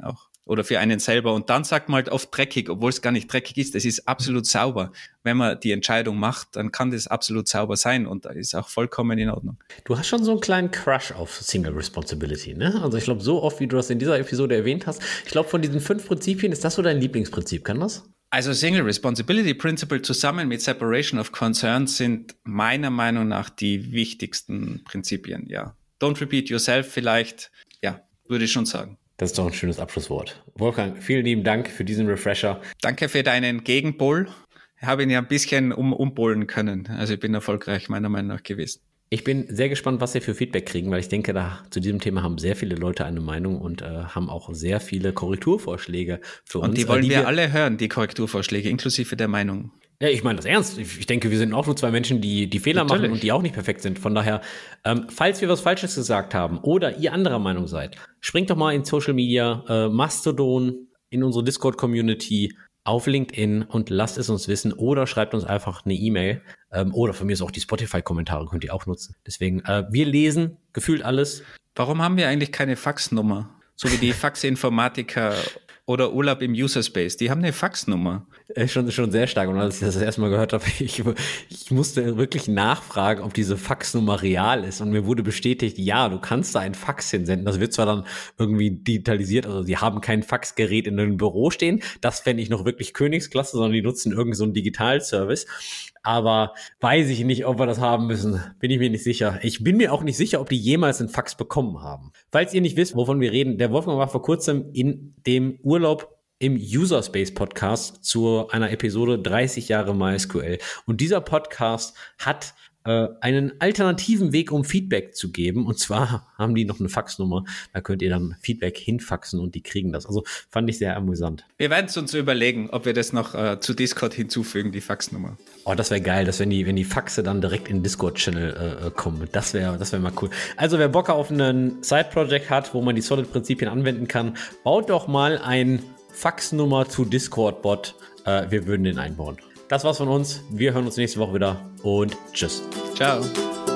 oder für einen selber. Und dann sagt man halt oft dreckig, obwohl es gar nicht dreckig ist. Es ist absolut sauber. Wenn man die Entscheidung macht, dann kann das absolut sauber sein und da ist auch vollkommen in Ordnung. Du hast schon so einen kleinen Crush auf Single Responsibility, ne? Also ich glaube, so oft, wie du das in dieser Episode erwähnt hast, ich glaube, von diesen fünf Prinzipien ist das so dein Lieblingsprinzip, kann das? Also Single Responsibility Principle zusammen mit Separation of Concerns sind meiner Meinung nach die wichtigsten Prinzipien, ja. Don't repeat yourself vielleicht, ja, würde ich schon sagen. Das ist doch ein schönes Abschlusswort. Wolfgang, vielen lieben Dank für diesen Refresher. Danke für deinen Gegenpol. Ich habe ihn ja ein bisschen um, umpolen können. Also ich bin erfolgreich meiner Meinung nach gewesen. Ich bin sehr gespannt, was wir für Feedback kriegen, weil ich denke, da zu diesem Thema haben sehr viele Leute eine Meinung und äh, haben auch sehr viele Korrekturvorschläge für uns. Und die wollen die wir, wir alle hören, die Korrekturvorschläge, inklusive der Meinung. Ja, ich meine das ernst. Ich denke, wir sind auch nur zwei Menschen, die die Fehler Natürlich. machen und die auch nicht perfekt sind. Von daher, ähm, falls wir was Falsches gesagt haben oder ihr anderer Meinung seid, springt doch mal in Social Media, äh, Mastodon, in unsere Discord-Community, auf LinkedIn und lasst es uns wissen oder schreibt uns einfach eine E-Mail ähm, oder von mir ist auch die Spotify-Kommentare, könnt ihr auch nutzen. Deswegen, äh, wir lesen gefühlt alles. Warum haben wir eigentlich keine Faxnummer? So wie die Faxinformatiker oder Urlaub im Userspace, die haben eine Faxnummer. Äh, schon, schon sehr stark. Und als ich das das erste Mal gehört habe, ich, ich musste wirklich nachfragen, ob diese Faxnummer real ist. Und mir wurde bestätigt, ja, du kannst da ein Fax hinsenden. Das wird zwar dann irgendwie digitalisiert, also sie haben kein Faxgerät in einem Büro stehen. Das fände ich noch wirklich Königsklasse, sondern die nutzen irgend so einen Digitalservice. Aber weiß ich nicht, ob wir das haben müssen. Bin ich mir nicht sicher. Ich bin mir auch nicht sicher, ob die jemals einen Fax bekommen haben. Falls ihr nicht wisst, wovon wir reden, der Wolfgang war vor kurzem in dem Urlaub im Userspace Podcast zu einer Episode dreißig Jahre MySQL. Und dieser Podcast hat äh, einen alternativen Weg, um Feedback zu geben. Und zwar haben die noch eine Faxnummer. Da könnt ihr dann Feedback hinfaxen und die kriegen das. Also fand ich sehr amüsant. Wir werden es uns überlegen, ob wir das noch äh, zu Discord hinzufügen, die Faxnummer. Oh, das wäre geil, dass wenn die, wenn die Faxe dann direkt in den Discord-Channel äh, kommen. Das wäre das wäre mal cool. Also wer Bock auf einen Side-Project hat, wo man die Solid-Prinzipien anwenden kann, baut doch mal ein Faxnummer zu Discord-Bot. Äh, wir würden den einbauen. Das war's von uns. Wir hören uns nächste Woche wieder und tschüss. Ciao.